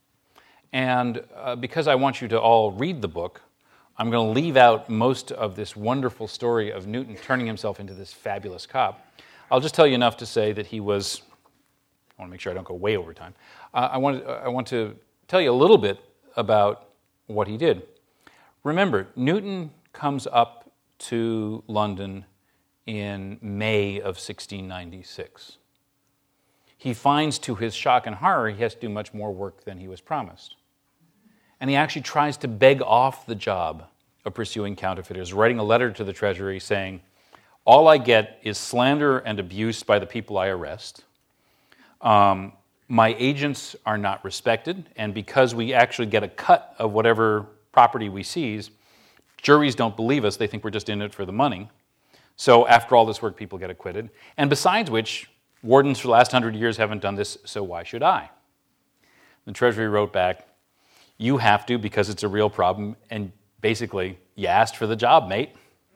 B: And uh, because I want you to all read the book, I'm going to leave out most of this wonderful story of Newton turning himself into this fabulous cop. I'll just tell you enough to say that he was, I want to make sure I don't go way over time, uh, I, want, I want to tell you a little bit about what he did. Remember, Newton comes up to London in May of sixteen ninety-six. He finds, to his shock and horror, he has to do much more work than he was promised. And he actually tries to beg off the job of pursuing counterfeiters, writing a letter to the Treasury saying, all I get is slander and abuse by the people I arrest. Um, my agents are not respected, and because we actually get a cut of whatever property we seize, juries don't believe us. They think we're just in it for the money. So after all this work, people get acquitted. And besides which, wardens for the last hundred years haven't done this, so why should I? The Treasury wrote back, you have to because it's a real problem, and basically, you asked for the job, mate.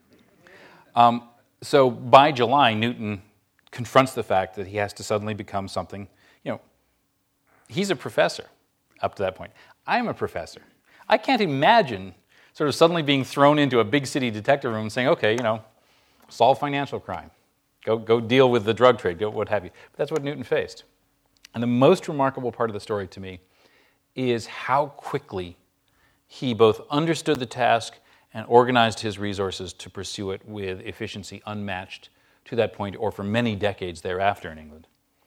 B: Um, so by July, Newton confronts the fact that he has to suddenly become something, you know, he's a professor up to that point. I'm a professor. I can't imagine sort of suddenly being thrown into a big city detective room and saying, okay, you know, solve financial crime. Go go deal with the drug trade, go what have you. But that's what Newton faced. And the most remarkable part of the story to me is how quickly he both understood the task and organized his resources to pursue it with efficiency unmatched to that point or for many decades thereafter in England.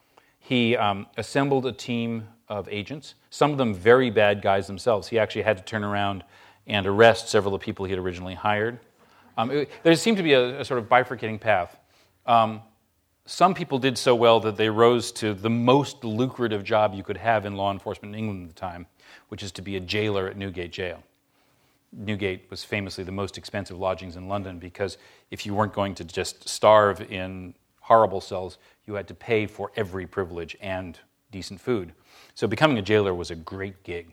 B: He um, assembled a team of agents, some of them very bad guys themselves. He actually had to turn around and arrest several of the people he had originally hired. Um, it, there seemed to be a, a sort of bifurcating path. Um, some people did so well that they rose to the most lucrative job you could have in law enforcement in England at the time, which is to be a jailer at Newgate Jail. Newgate was famously the most expensive lodgings in London because if you weren't going to just starve in horrible cells, you had to pay for every privilege and decent food. So becoming a jailer was a great gig.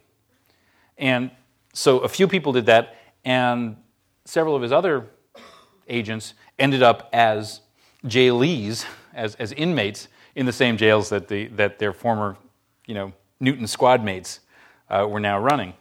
B: And so a few people did that, and several of his other agents ended up as jailees, as, as inmates in the same jails that the that their former, you know, Newton squad mates uh, were now running.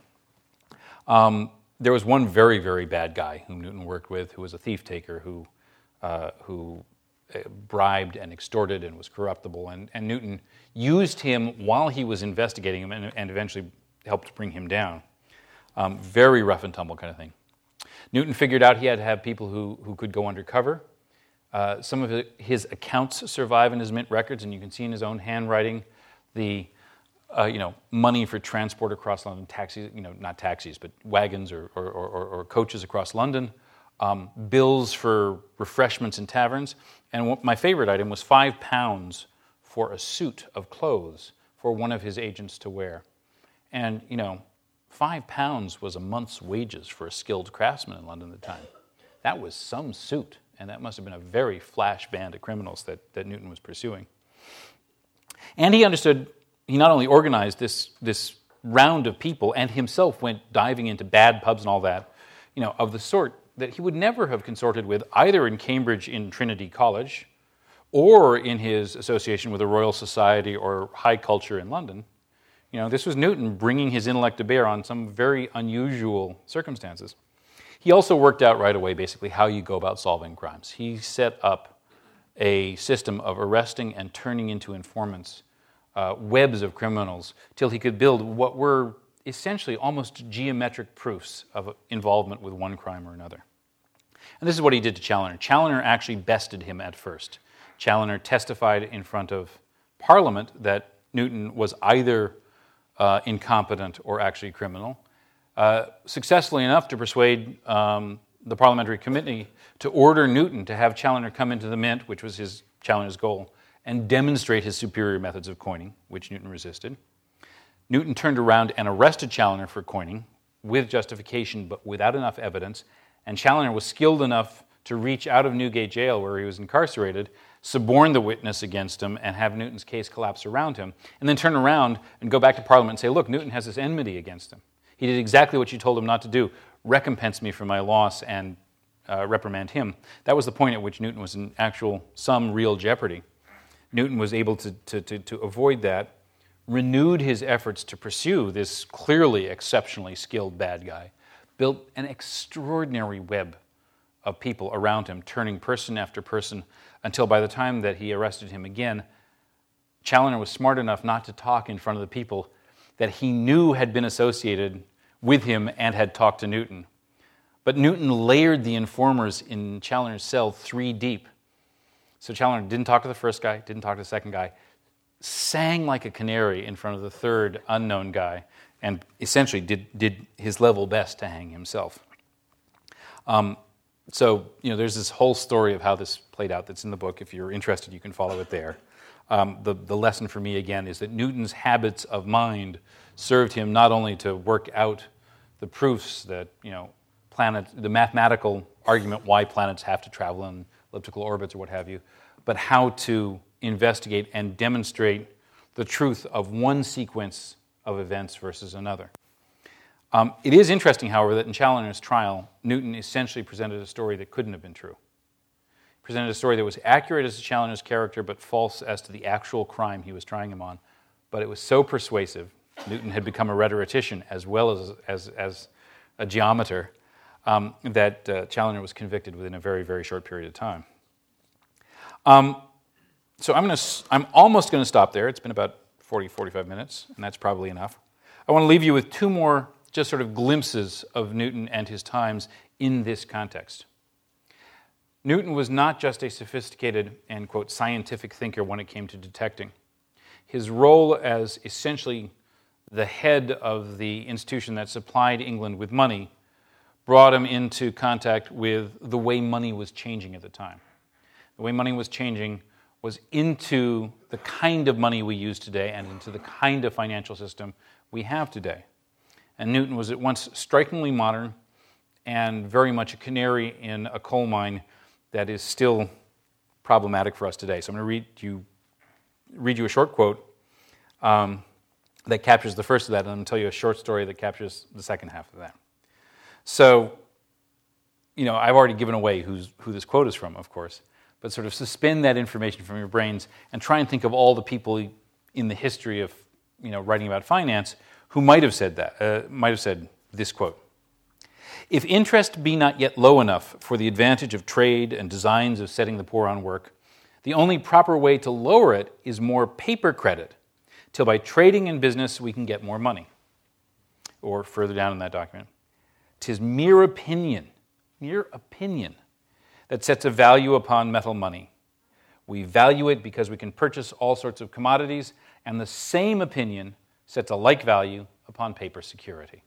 B: Um, there was one very, very bad guy whom Newton worked with, who was a thief taker, who uh, who bribed and extorted and was corruptible, and, and Newton used him while he was investigating him and, and eventually helped bring him down. Um, very rough and tumble kind of thing. Newton figured out he had to have people who, who could go undercover. Uh, some of his accounts survive in his mint records, and you can see in his own handwriting the uh, you know money for transport across London, taxis, you know not taxis, but wagons or, or, or, or coaches across London, um, bills for refreshments in taverns, and what, my favorite item was five pounds for a suit of clothes for one of his agents to wear. And, you know, five pounds was a month's wages for a skilled craftsman in London at the time. That was some suit, and that must have been a very flash band of criminals that, that Newton was pursuing. And he understood, he not only organized this, this round of people and himself went diving into bad pubs and all that, you know, of the sort that he would never have consorted with either in Cambridge in Trinity College or in his association with the Royal Society or high culture in London. You know, this was Newton bringing his intellect to bear on some very unusual circumstances. He also worked out right away basically how you go about solving crimes. He set up a system of arresting and turning into informants uh, webs of criminals till he could build what were essentially almost geometric proofs of involvement with one crime or another. And this is what he did to Challoner. Challoner actually bested him at first. Challoner testified in front of Parliament that Newton was either uh, incompetent or actually criminal, uh, successfully enough to persuade um, the parliamentary committee to order Newton to have Challoner come into the Mint, which was his Challoner's goal, and demonstrate his superior methods of coining, which Newton resisted. Newton turned around and arrested Challoner for coining with justification, but without enough evidence, and Challoner was skilled enough to reach out of Newgate Jail, where he was incarcerated, suborn the witness against him, and have Newton's case collapse around him, and then turn around and go back to Parliament and say, look, Newton has this enmity against him. He did exactly what you told him not to do. Recompense me for my loss and uh, reprimand him. That was the point at which Newton was in actual, some real jeopardy. Newton was able to, to, to, to avoid that, renewed his efforts to pursue this clearly exceptionally skilled bad guy, built an extraordinary web of people around him, turning person after person, until by the time that he arrested him again, Challoner was smart enough not to talk in front of the people that he knew had been associated with him and had talked to Newton. But Newton layered the informers in Challoner's cell three deep. So Challoner didn't talk to the first guy, didn't talk to the second guy, sang like a canary in front of the third unknown guy, and essentially did, did his level best to hang himself. Um, so, you know, there's this whole story of how this played out that's in the book. If you're interested, you can follow it there. Um, the, the lesson for me, again, is that Newton's habits of mind served him not only to work out the proofs that, you know, planet, the mathematical argument why planets have to travel in elliptical orbits or what have you, but how to investigate and demonstrate the truth of one sequence of events versus another. Um, it is interesting, however, that in Challoner's trial, Newton essentially presented a story that couldn't have been true. He presented a story that was accurate as to Challoner's character, but false as to the actual crime he was trying him on. But it was so persuasive. Newton had become a rhetorician as well as, as, as a geometer, um, that uh, Challoner was convicted within a very, very short period of time. Um, so I'm, gonna, I'm almost going to stop there. It's been about forty, forty-five minutes, and that's probably enough. I want to leave you with two more just sort of glimpses of Newton and his times in this context. Newton was not just a sophisticated and, quote, scientific thinker when it came to detecting. His role as essentially the head of the institution that supplied England with money brought him into contact with the way money was changing at the time. The way money was changing was into the kind of money we use today and into the kind of financial system we have today. And Newton was at once strikingly modern and very much a canary in a coal mine that is still problematic for us today. So I'm going to read you, read you a short quote um, that captures the first of that, and I'm going to tell you a short story that captures the second half of that. So, you know, I've already given away who's, who this quote is from, of course, but sort of suspend that information from your brains and try and think of all the people in the history of, you know, writing about finance who might have said that, uh, might have said this quote. If interest be not yet low enough for the advantage of trade and designs of setting the poor on work, the only proper way to lower it is more paper credit, till by trading in business we can get more money. Or further down in that document, 'tis mere opinion, mere opinion, that sets a value upon metal money. We value it because we can purchase all sorts of commodities, and the same opinion sets a like value upon paper security.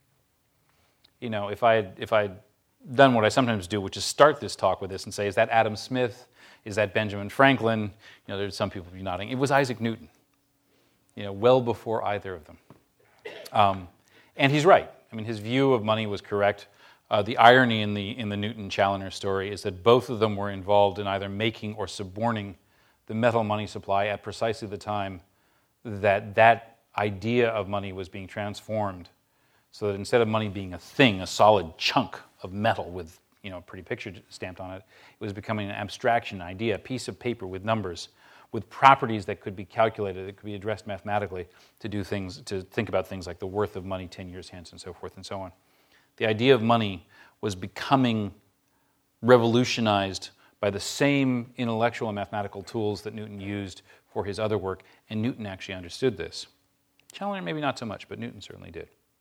B: You know, if I had, if I had done what I sometimes do, which is start this talk with this and say, is that Adam Smith? Is that Benjamin Franklin? You know, there's some people be nodding. It was Isaac Newton, you know, well before either of them. Um, and he's right. I mean, his view of money was correct. Uh, the irony in the in the Newton-Challoner story is that both of them were involved in either making or suborning the metal money supply at precisely the time that that idea of money was being transformed, so that instead of money being a thing, a solid chunk of metal with, you know, a pretty picture stamped on it, it was becoming an abstraction, an idea, a piece of paper with numbers, with properties that could be calculated, that could be addressed mathematically to do things, to think about things like the worth of money ten years hence and so forth and so on. The idea of money was becoming revolutionized by the same intellectual and mathematical tools that Newton used for his other work, and Newton actually understood this. Challoner maybe not so much, but Newton certainly did.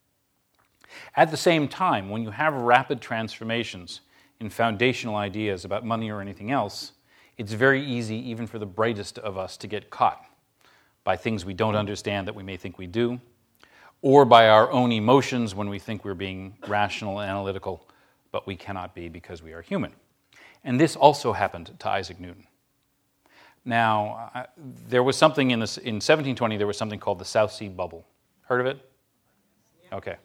B: At the same time, when you have rapid transformations in foundational ideas about money or anything else, it's very easy, even for the brightest of us, to get caught by things we don't understand that we may think we do, or by our own emotions when we think we're being rational and analytical, but we cannot be because we are human. And this also happened to Isaac Newton. Now, uh, there was something in, this, in seventeen twenty, there was something called the South Sea Bubble. Heard of it? Okay.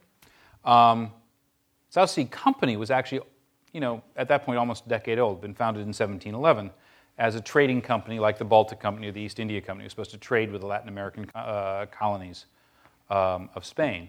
B: Um, South Sea Company was actually, you know, at that point almost a decade old, been founded in seventeen eleven as a trading company like the Baltic Company or the East India Company. It was supposed to trade with the Latin American uh, colonies um, of Spain.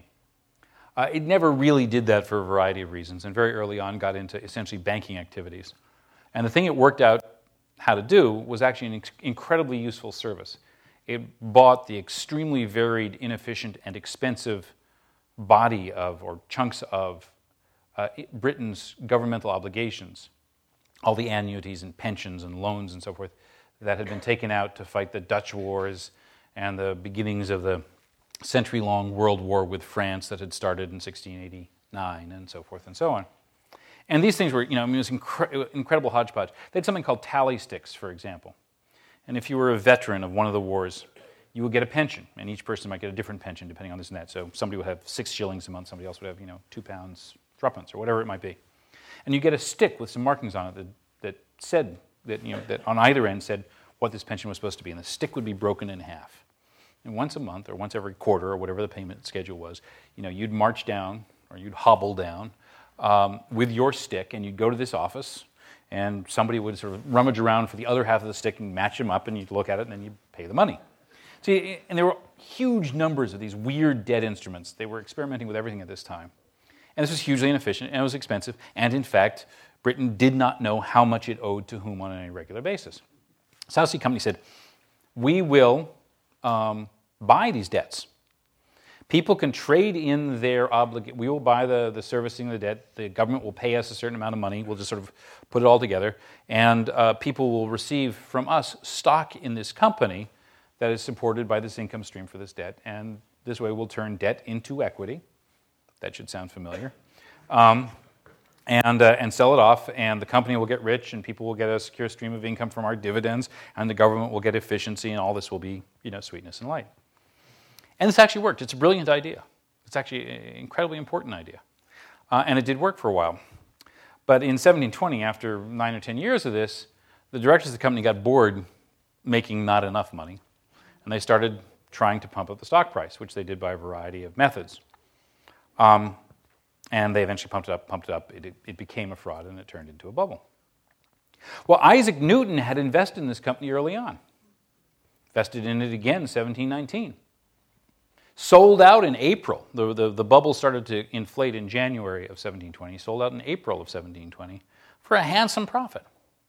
B: Uh, it never really did that for a variety of reasons, and very early on got into essentially banking activities. And the thing it worked out how to do was actually an ex- incredibly useful service. It bought the extremely varied, inefficient, and expensive body of, or chunks of, uh, Britain's governmental obligations, all the annuities and pensions and loans and so forth that had been taken out to fight the Dutch wars and the beginnings of the century-long world war with France that had started in sixteen eighty-nine and so forth and so on. And these things were, you know, I mean, it was incre- incredible hodgepodge. They had something called tally sticks, for example. And if you were a veteran of one of the wars, you would get a pension, and each person might get a different pension depending on this and that. So somebody would have six shillings a month, somebody else would have, you know, two pounds, threepence, or whatever it might be. And you get a stick with some markings on it that, that said, that, you know, that on either end said what this pension was supposed to be, and the stick would be broken in half. And once a month, or once every quarter, or whatever the payment schedule was, you know, you'd march down, or you'd hobble down, Um, with your stick, and you'd go to this office, and somebody would sort of rummage around for the other half of the stick and match them up, and you'd look at it, and then you'd pay the money. See, and there were huge numbers of these weird debt instruments. They were experimenting with everything at this time. And this was hugely inefficient, and it was expensive, and in fact, Britain did not know how much it owed to whom on any regular basis. South Sea Company said, we will um, buy these debts. People can trade in their obligation. We will buy the, the servicing of the debt. The government will pay us a certain amount of money. We'll just sort of put it all together. And uh, people will receive from us stock in this company that is supported by this income stream for this debt. And this way we'll turn debt into equity. That should sound familiar. Um, and, uh, and sell it off. And the company will get rich, and people will get a secure stream of income from our dividends. And the government will get efficiency, and all this will be, you know, sweetness and light. And this actually worked. It's a brilliant idea. It's actually an incredibly important idea. Uh, and it did work for a while. But in seventeen twenty, after nine or ten years of this, the directors of the company got bored making not enough money. And they started trying to pump up the stock price, which they did by a variety of methods. Um, and they eventually pumped it up, pumped it up. It, it became a fraud, and it turned into a bubble. Well, Isaac Newton had invested in this company early on. Invested in it again in seventeen nineteen. Sold out in April. The, the, the bubble started to inflate in January of seventeen twenty. Sold out in April of seventeen twenty for a handsome profit.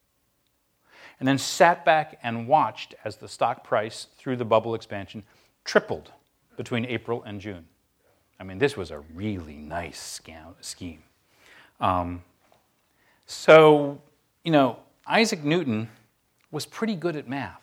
B: And then sat back and watched as the stock price through the bubble expansion tripled between April and June. I mean, this was a really nice scam, scheme. Um, so, you know, Isaac Newton was pretty good at math.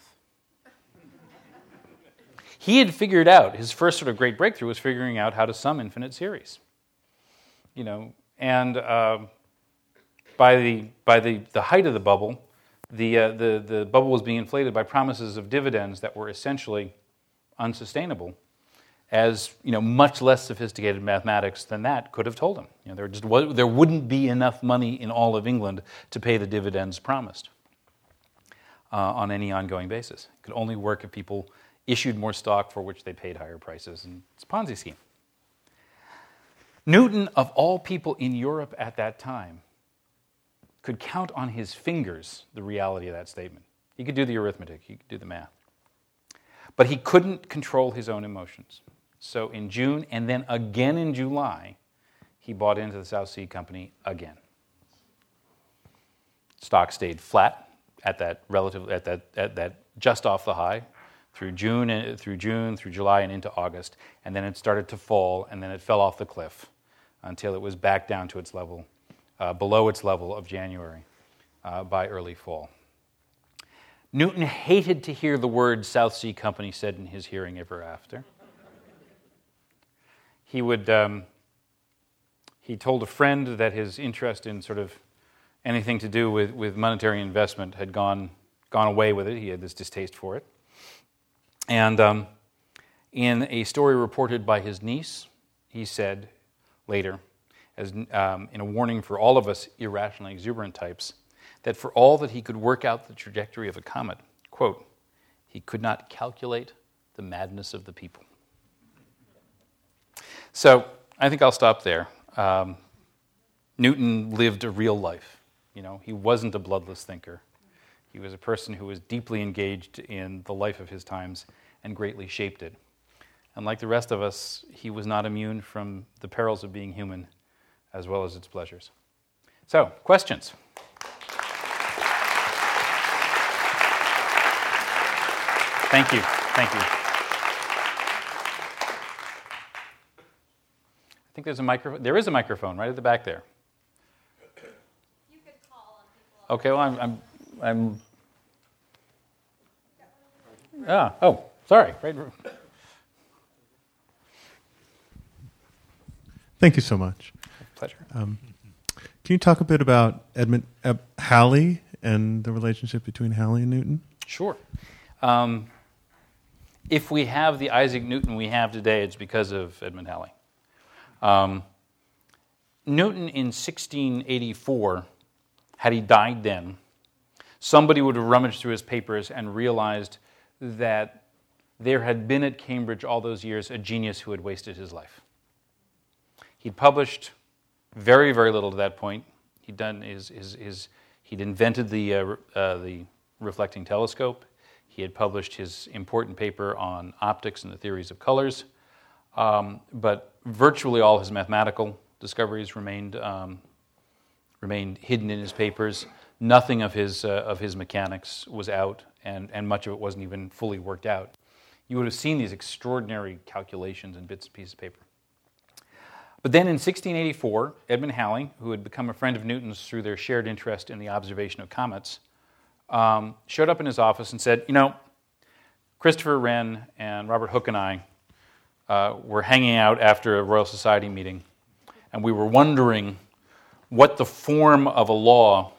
B: He had figured out, his first sort of great breakthrough was figuring out how to sum infinite series. You know, and uh, by the by the, the height of the bubble, the, uh, the the bubble was being inflated by promises of dividends that were essentially unsustainable, as you know, much less sophisticated mathematics than that could have told him. You know, there just was, there wouldn't be enough money in all of England to pay the dividends promised uh, on any ongoing basis. It could only work if people issued more stock for which they paid higher prices, and it's a Ponzi scheme. Newton, of all people in Europe at that time, could count on his fingers the reality of that statement. He could do the arithmetic, he could do the math. But he couldn't control his own emotions. So in June, and then again in July, he bought into the South Sea Company again. Stock stayed flat at that relative, at that, at that just off the high, through June, and through June, through July, and into August, and then it started to fall, and then it fell off the cliff until it was back down to its level, uh, below its level of January uh, by early fall. Newton hated to hear the word South Sea Company said in his hearing ever after. He would, um, he told a friend that his interest in sort of anything to do with, with monetary investment had gone gone away with it. He had this distaste for it. And um, in a story reported by his niece, he said later, as um, in a warning for all of us irrationally exuberant types, that for all that he could work out the trajectory of a comet, quote, he could not calculate the madness of the people. So I think I'll stop there. Um, Newton lived a real life. You know, he wasn't a bloodless thinker. He was a person who was deeply engaged in the life of his times and greatly shaped it. And like the rest of us, he was not immune from the perils of being human as well as its pleasures. So, questions? Thank you. Thank you. I think there's a microphone. There is a microphone right at the back there.
C: You could call on people.
B: Okay, well, I'm... I'm I'm. Ah, oh, sorry. Right.
D: Thank you so much.
B: Pleasure.
D: Um, can you talk a bit about Edmund uh, Halley and the relationship between Halley and Newton?
B: Sure. Um, if we have the Isaac Newton we have today, it's because of Edmund Halley. Um, Newton in sixteen eighty-four, had he died then, somebody would have rummaged through his papers and realized that there had been at Cambridge all those years a genius who had wasted his life. He'd published very, very little to that point. He'd done his, his, his he'd invented the uh, uh, the reflecting telescope. He had published his important paper on optics and the theories of colors, um, but virtually all his mathematical discoveries remained um, remained hidden in his papers. Nothing of his uh, of his mechanics was out, and, and much of it wasn't even fully worked out. You would have seen these extraordinary calculations in bits and pieces of paper. But then in sixteen eighty-four, Edmund Halley, who had become a friend of Newton's through their shared interest in the observation of comets, um, showed up in his office and said, you know, Christopher Wren and Robert Hooke and I uh, were hanging out after a Royal Society meeting, and we were wondering what the form of a law,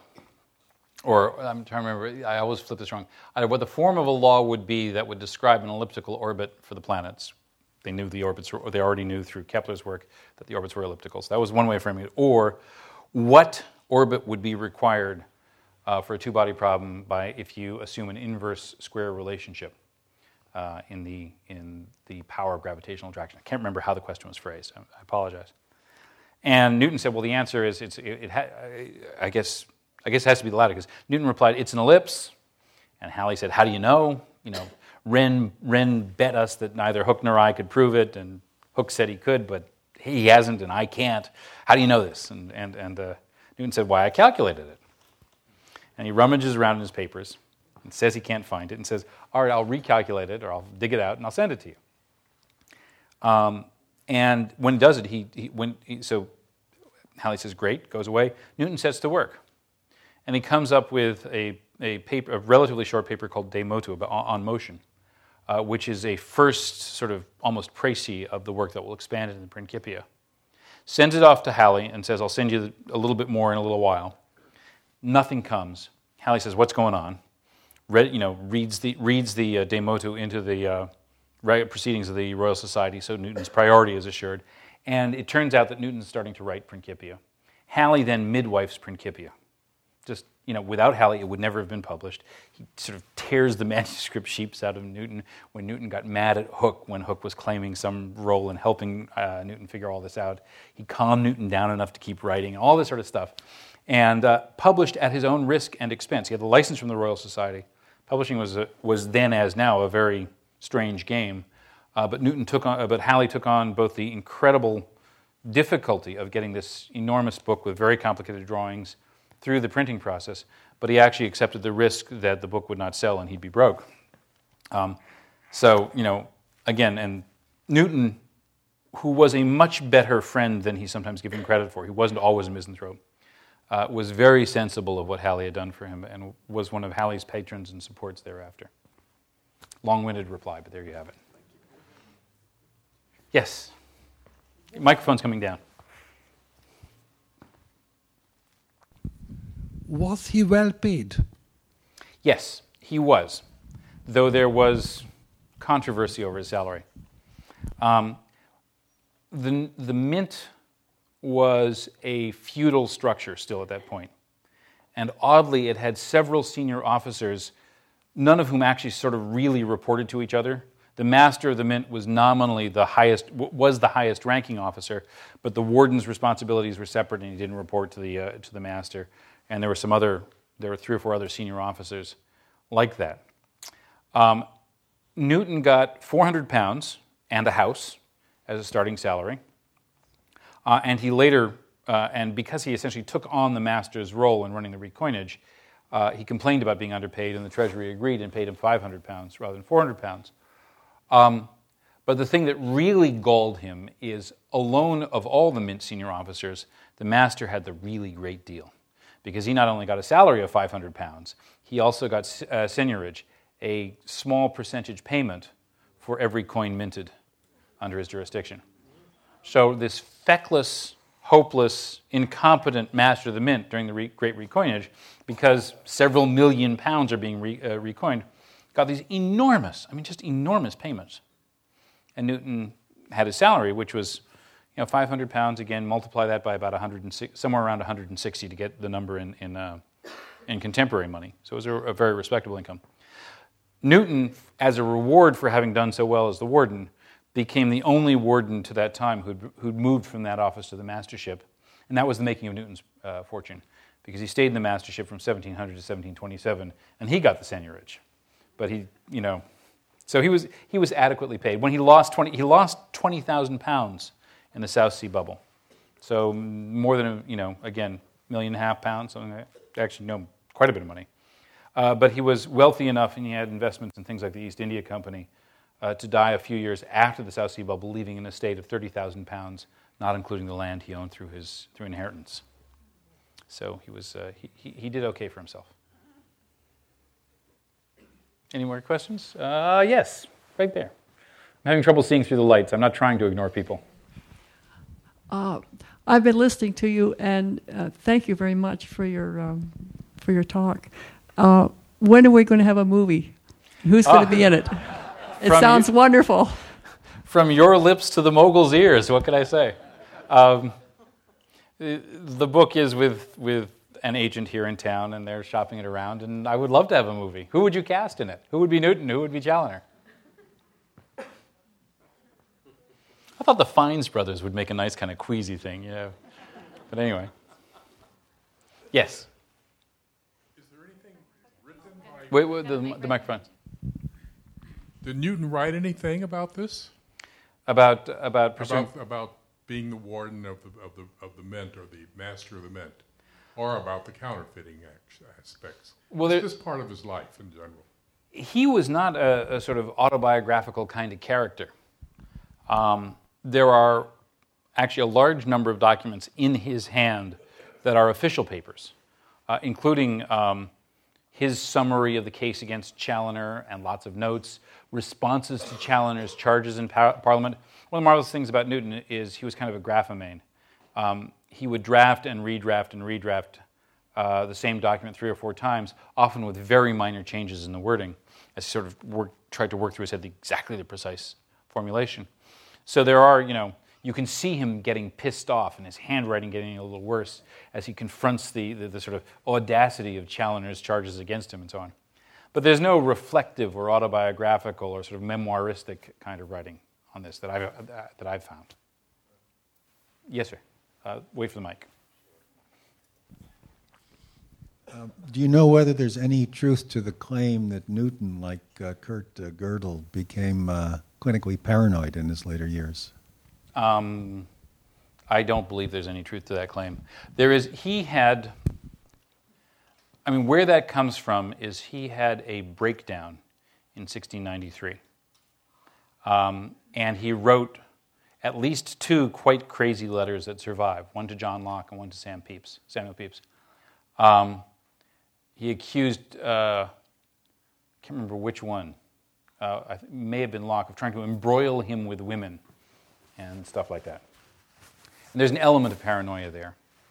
B: or I'm trying to remember, I always flip this wrong, either what the form of a law would be that would describe an elliptical orbit for the planets. They knew the orbits, or they already knew through Kepler's work that the orbits were elliptical. So that was one way of framing it. Or what orbit would be required uh, for a two-body problem by if you assume an inverse square relationship uh, in the in the power of gravitational attraction. I can't remember how the question was phrased. I, I apologize. And Newton said, "Well, the answer is it's it. it ha- I guess I guess it has to be the latter." Because Newton replied, "It's an ellipse," and Halley said, "How do you know?" You know. Wren, Wren bet us that neither Hooke nor I could prove it, and Hooke said he could, but he hasn't, and I can't. How do you know this? And and and uh, Newton said, "Why, I calculated it." And he rummages around in his papers and says he can't find it, and says, "All right, I'll recalculate it, or I'll dig it out, and I'll send it to you." Um, and when he does it, he, he when he, so Halley says, "Great," goes away. Newton sets to work, and he comes up with a a paper, a relatively short paper called De Motu, about, on motion. Uh, which is a first sort of almost précis of the work that will expand it in the Principia. Sends it off to Halley and says, "I'll send you a little bit more in a little while." Nothing comes. Halley says, "What's going on?" Read, you know, reads the reads the uh, De Motu into the uh, proceedings of the Royal Society, so Newton's priority is assured. And it turns out that Newton's starting to write Principia. Halley then midwifes Principia. Just, you know, without Halley, it would never have been published. He sort of tears the manuscript sheets out of Newton when Newton got mad at Hooke when Hooke was claiming some role in helping uh, Newton figure all this out. He calmed Newton down enough to keep writing, all this sort of stuff. And uh, published at his own risk and expense. He had the license from the Royal Society. Publishing was a, was then, as now, a very strange game. Uh, but Newton took on, uh, but Halley took on both the incredible difficulty of getting this enormous book with very complicated drawings through the printing process, but he actually accepted the risk that the book would not sell and he'd be broke. Um, so, you know, again, and Newton, who was a much better friend than he's sometimes given credit for, he wasn't always a misanthrope, uh, was very sensible of what Halley had done for him and was one of Halley's patrons and supports thereafter. Long-winded reply, but there you have it. Yes? Your microphone's coming down.
E: Was he well paid?
B: Yes, he was, though there was controversy over his salary. Um, the, the mint was a feudal structure still at that point. And oddly, it had several senior officers, none of whom actually sort of really reported to each other. The master of the mint was nominally the highest, was the highest ranking officer, but the warden's responsibilities were separate, and he didn't report to the uh, to the master. And there were some other, there were three or four other senior officers like that. Um, Newton got four hundred pounds and a house as a starting salary, uh, and he later, uh, and because he essentially took on the master's role in running the recoinage, uh, he complained about being underpaid, and the Treasury agreed and paid him five hundred pounds rather than four hundred pounds. Um, but the thing that really galled him is, alone of all the mint senior officers, the master had the really great deal, because he not only got a salary of five hundred pounds, he also got uh, seigniorage, a small percentage payment for every coin minted under his jurisdiction. So this feckless, hopeless, incompetent master of the mint during the re- Great Recoinage, because several million pounds are being re- uh, recoined, got these enormous, I mean just enormous payments. And Newton had his salary, which was, you know, five hundred pounds, again, multiply that by about one hundred six, somewhere around one hundred sixty to get the number in in, uh, in contemporary money. So it was a, a very respectable income. Newton, as a reward for having done so well as the warden, became the only warden to that time who'd, who'd moved from that office to the mastership. And that was the making of Newton's uh, fortune, because he stayed in the mastership from seventeen hundred to seventeen twenty-seven, and he got the seigniorage. But he, you know, so he was he was adequately paid. When he lost twenty, he lost twenty thousand pounds in the South Sea bubble. So more than, a, you know, again, million and a half pounds, something like that. Actually, no, quite a bit of money. Uh, but he was wealthy enough, and he had investments in things like the East India Company, uh, to die a few years after the South Sea bubble, leaving an estate of thirty thousand pounds, not including the land he owned through his through inheritance. So he was uh, he, he he did okay for himself. Any more questions? Uh, yes, right there. I'm having trouble seeing through the lights. I'm not trying to ignore people.
F: Uh, I've been listening to you, and uh, thank you very much for your um, for your talk. Uh, when are we going to have a movie? Who's going to uh, be in it? It sounds you, wonderful.
B: From your lips to the mogul's ears, what can I say? Um, the, the book is with with an agent here in town, and they're shopping it around, and I would love to have a movie. Who would you cast in it? Who would be Newton? Who would be Challoner? I thought the Fiennes brothers would make a nice kind of queasy thing, you know. But anyway. Yes?
G: Is there anything written by...
B: Wait, wait the, the microphone.
G: Did Newton write anything about this?
B: About about pursuing...
G: About, about being the warden of the, of the of the mint, or the master of the mint, or about the counterfeiting aspects? Well, is this part of his life in general?
B: He was not a, a sort of autobiographical kind of character. Um, there are actually a large number of documents in his hand that are official papers, uh, including um, his summary of the case against Challoner and lots of notes, responses to Challoner's charges in par- Parliament. One of the marvelous things about Newton is he was kind of a graphomane. Um, he would draft and redraft and redraft uh, the same document three or four times, often with very minor changes in the wording, as he sort of worked, tried to work through his head the, exactly the precise formulation. So there are, you know, you can see him getting pissed off and his handwriting getting a little worse as he confronts the, the, the sort of audacity of Challoner's charges against him and so on. But there's no reflective or autobiographical or sort of memoiristic kind of writing on this that I've, uh, that I've found. Yes, sir. Uh, wait for the mic.
H: Uh, do you know whether there's any truth to the claim that Newton, like uh, Kurt uh, Gödel, became uh, clinically paranoid in his later years?
B: Um, I don't believe there's any truth to that claim. There is, he had, I mean, where that comes from is he had a breakdown in sixteen ninety-three. Um, and he wrote at least two quite crazy letters that survive, one to John Locke and one to Sam Pepys, Samuel Pepys. Um, he accused, uh, I can't remember which one, uh, I th- may have been Locke, of trying to embroil him with women and stuff like that. And there's an element of paranoia there.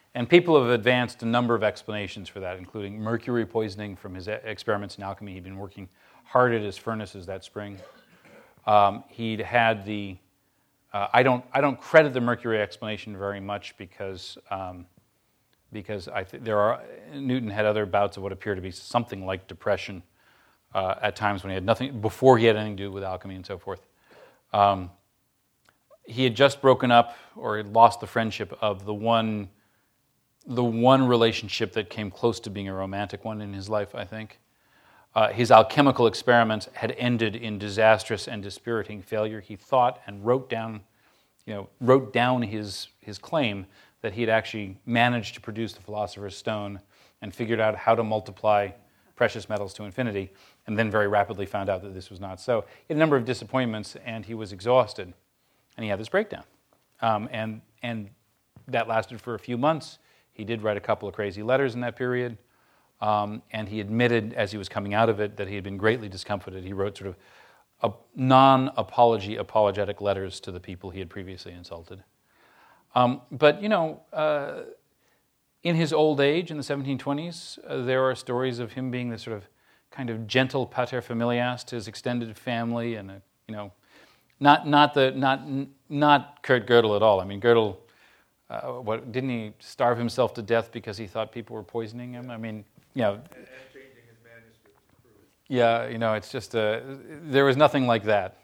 B: And people have advanced a number of explanations for that, including mercury poisoning from his experiments in alchemy. He'd been working hard at his furnaces that spring. Um, he'd had the, uh, I don't I don't credit the mercury explanation very much because um, because I th- there are, Newton had other bouts of what appear to be something like depression uh, at times when he had nothing, before he had anything to do with alchemy and so forth. Um, he had just broken up or had lost the friendship of the one the one relationship that came close to being a romantic one in his life, I think. Uh, his alchemical experiments had ended in disastrous and dispiriting failure. He thought and wrote down, you know, wrote down his his claim that he had actually managed to produce the Philosopher's Stone and figured out how to multiply precious metals to infinity, and then very rapidly found out that this was not so. He had a number of disappointments, and he was exhausted, and he had this breakdown. Um, and and that lasted for a few months. He did write a couple of crazy letters in that period, um, and he admitted as he was coming out of it that he had been greatly discomfited. He wrote sort of a non-apology apologetic letters to the people he had previously insulted. Um, but, you know, uh, in his old age, in the seventeen twenties, uh, there are stories of him being this sort of kind of gentle paterfamilias to his extended family, and, a, you know, not not the not not Kurt Gödel at all. I mean, Gödel, uh, what didn't he starve himself to death because he thought people were poisoning him? I mean, you know. And changing his manuscript to prove it. Yeah, you know, it's just uh, there was nothing like that.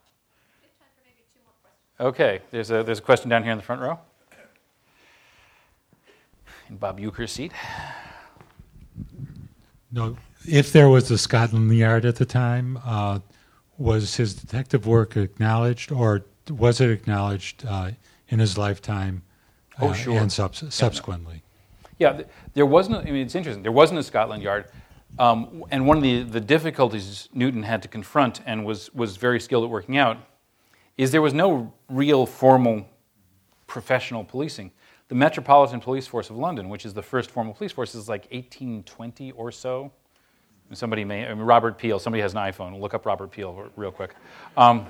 B: Okay, there's a there's a question down here in the front row. In Bob Euchre's seat.
E: No, if there was a Scotland Yard at the time, uh, was his detective work acknowledged, or was it acknowledged uh, in his lifetime uh,
B: oh, sure.
E: and sub- subsequently?
B: Yeah, th- there wasn't. I mean, it's interesting. There wasn't a Scotland Yard, um, and one of the, the difficulties Newton had to confront and was was very skilled at working out is there was no real formal professional policing. The Metropolitan Police Force of London, which is the first formal police force, is like eighteen twenty or so. Somebody may, I mean, Robert Peel, somebody has an iPhone, look up Robert Peel real quick. Um,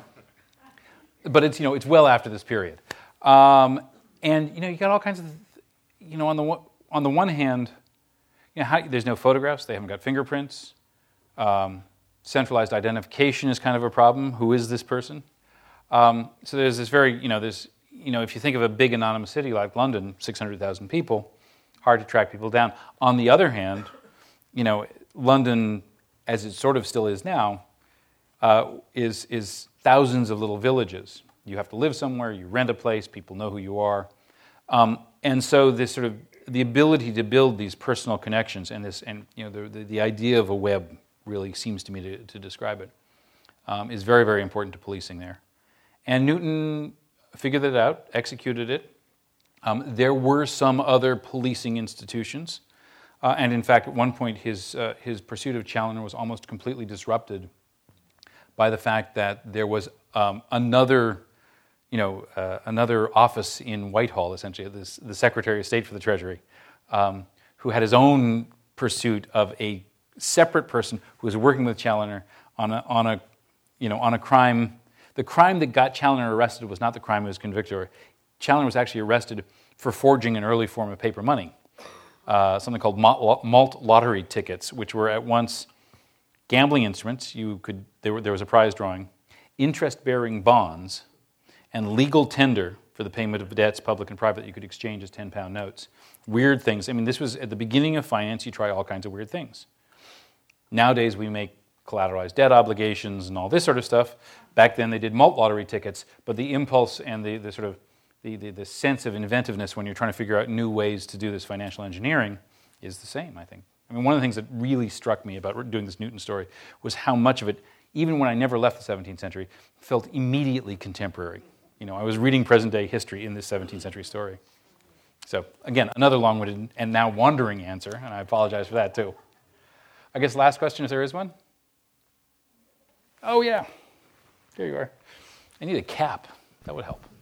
B: but it's, you know, it's well after this period. Um, and, you know, you got all kinds of, you know, on the one, on the one hand, you know, how, there's no photographs, they haven't got fingerprints. Um, centralized identification is kind of a problem. Who is this person? Um, so there's this very, you know, there's, you know, if you think of a big anonymous city like London, six hundred thousand people, hard to track people down. On the other hand, you know, London, as it sort of still is now, uh, is is thousands of little villages. You have to live somewhere, you rent a place, people know who you are. Um, and so this sort of, the ability to build these personal connections and this, and you know, the, the, the idea of a web really seems to me to, to describe it, um, is very, very important to policing there. And Newton figured that out, executed it. Um, there were some other policing institutions. Uh, and in fact, at one point, his uh, his pursuit of Challoner was almost completely disrupted by the fact that there was um, another, you know, uh, another office in Whitehall, essentially, this, the Secretary of State for the Treasury, um, who had his own pursuit of a separate person who was working with Challoner on a on a, you know, on a crime. The crime that got Challoner arrested was not the crime he was convicted of. Challoner was actually arrested for forging an early form of paper money. Uh, something called malt, malt lottery tickets, which were at once gambling instruments. You could there, were, there was a prize drawing, interest-bearing bonds, and legal tender for the payment of debts, public and private, that you could exchange as ten-pound notes. Weird things. I mean, this was at the beginning of finance. You try all kinds of weird things. Nowadays, we make collateralized debt obligations and all this sort of stuff. Back then, they did malt lottery tickets, but the impulse and the, the sort of The, the, the sense of inventiveness when you're trying to figure out new ways to do this financial engineering is the same, I think. I mean, one of the things that really struck me about doing this Newton story was how much of it, even when I never left the seventeenth century, felt immediately contemporary. You know, I was reading present-day history in this seventeenth century story. So, again, another long-winded and now wandering answer, and I apologize for that, too. I guess last question, if there is one? Oh, yeah. There you are. I need a cap. That would help.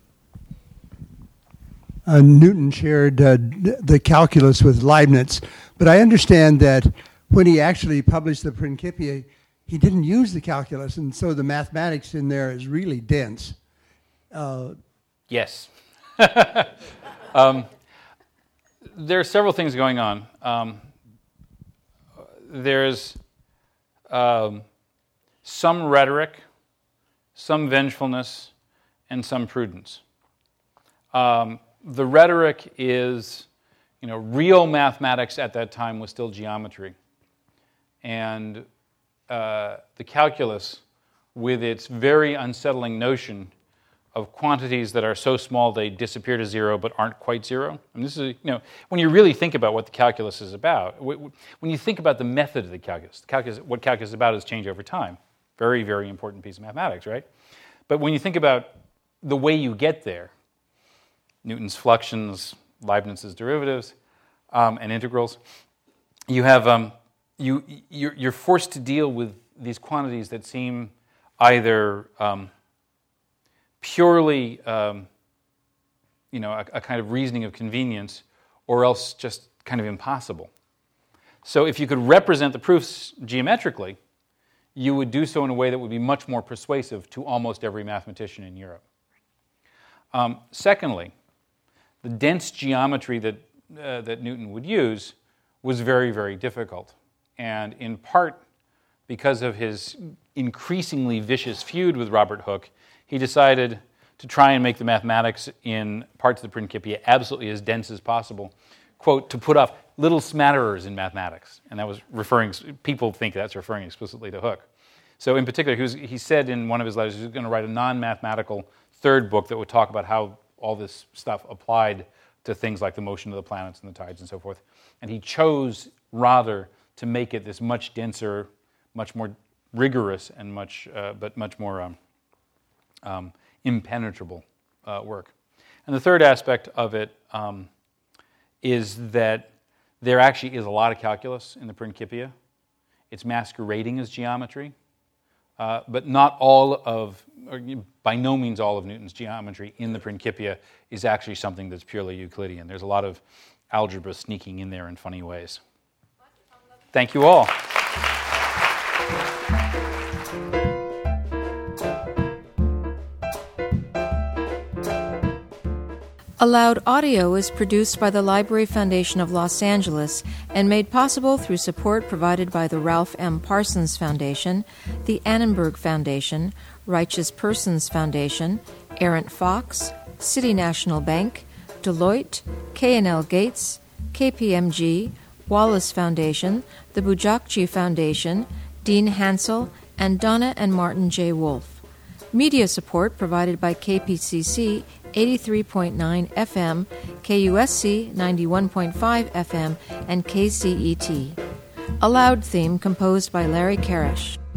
I: Uh, Newton shared uh, d- the calculus with Leibniz, but I understand that when he actually published the Principia, he didn't use the calculus, and so the mathematics in there is really dense. Uh,
B: yes. um, there are several things going on. Um, there's um, some rhetoric, some vengefulness, and some prudence. Um, the rhetoric is, you know, real mathematics at that time was still geometry. And uh, the calculus, with its very unsettling notion of quantities that are so small they disappear to zero but aren't quite zero. And this is, you know, when you really think about what the calculus is about, when you think about the method of the calculus, the calculus what calculus is about is change over time. Very, very important piece of mathematics, right? But when you think about the way you get there, Newton's fluxions, Leibniz's derivatives, um, and integrals, you have um, you you're, you're forced to deal with these quantities that seem either um, purely, um, you know, a, a kind of reasoning of convenience, or else just kind of impossible. So if you could represent the proofs geometrically, you would do so in a way that would be much more persuasive to almost every mathematician in Europe. Um, secondly, the dense geometry that, uh, that Newton would use was very, very difficult. And in part because of his increasingly vicious feud with Robert Hooke, he decided to try and make the mathematics in parts of the Principia absolutely as dense as possible, quote, to put off little smatterers in mathematics. And that was referring, people think that's referring explicitly to Hooke. So in particular, he, was, he said in one of his letters he was going to write a non-mathematical third book that would talk about how all this stuff applied to things like the motion of the planets and the tides and so forth. And he chose rather to make it this much denser, much more rigorous, and much, uh, but much more um, um, impenetrable uh, work. And the third aspect of it um, is that there actually is a lot of calculus in the Principia. It's masquerading as geometry, uh, but not all of, or by no means all of Newton's geometry in the Principia is actually something that's purely Euclidean. There's a lot of algebra sneaking in there in funny ways. Thank you all.
A: Allowed Audio is produced by the Library Foundation of Los Angeles and made possible through support provided by the Ralph M. Parsons Foundation, the Annenberg Foundation, Righteous Persons Foundation, Errant Fox, City National Bank, Deloitte, K and L Gates, K P M G, Wallace Foundation, the Bujakci Foundation, Dean Hansel, and Donna and Martin J. Wolfe. Media support provided by K P C C eighty-three point nine F M, K U S C ninety-one point five F M, and K C E T. A Loud theme composed by Larry Karash.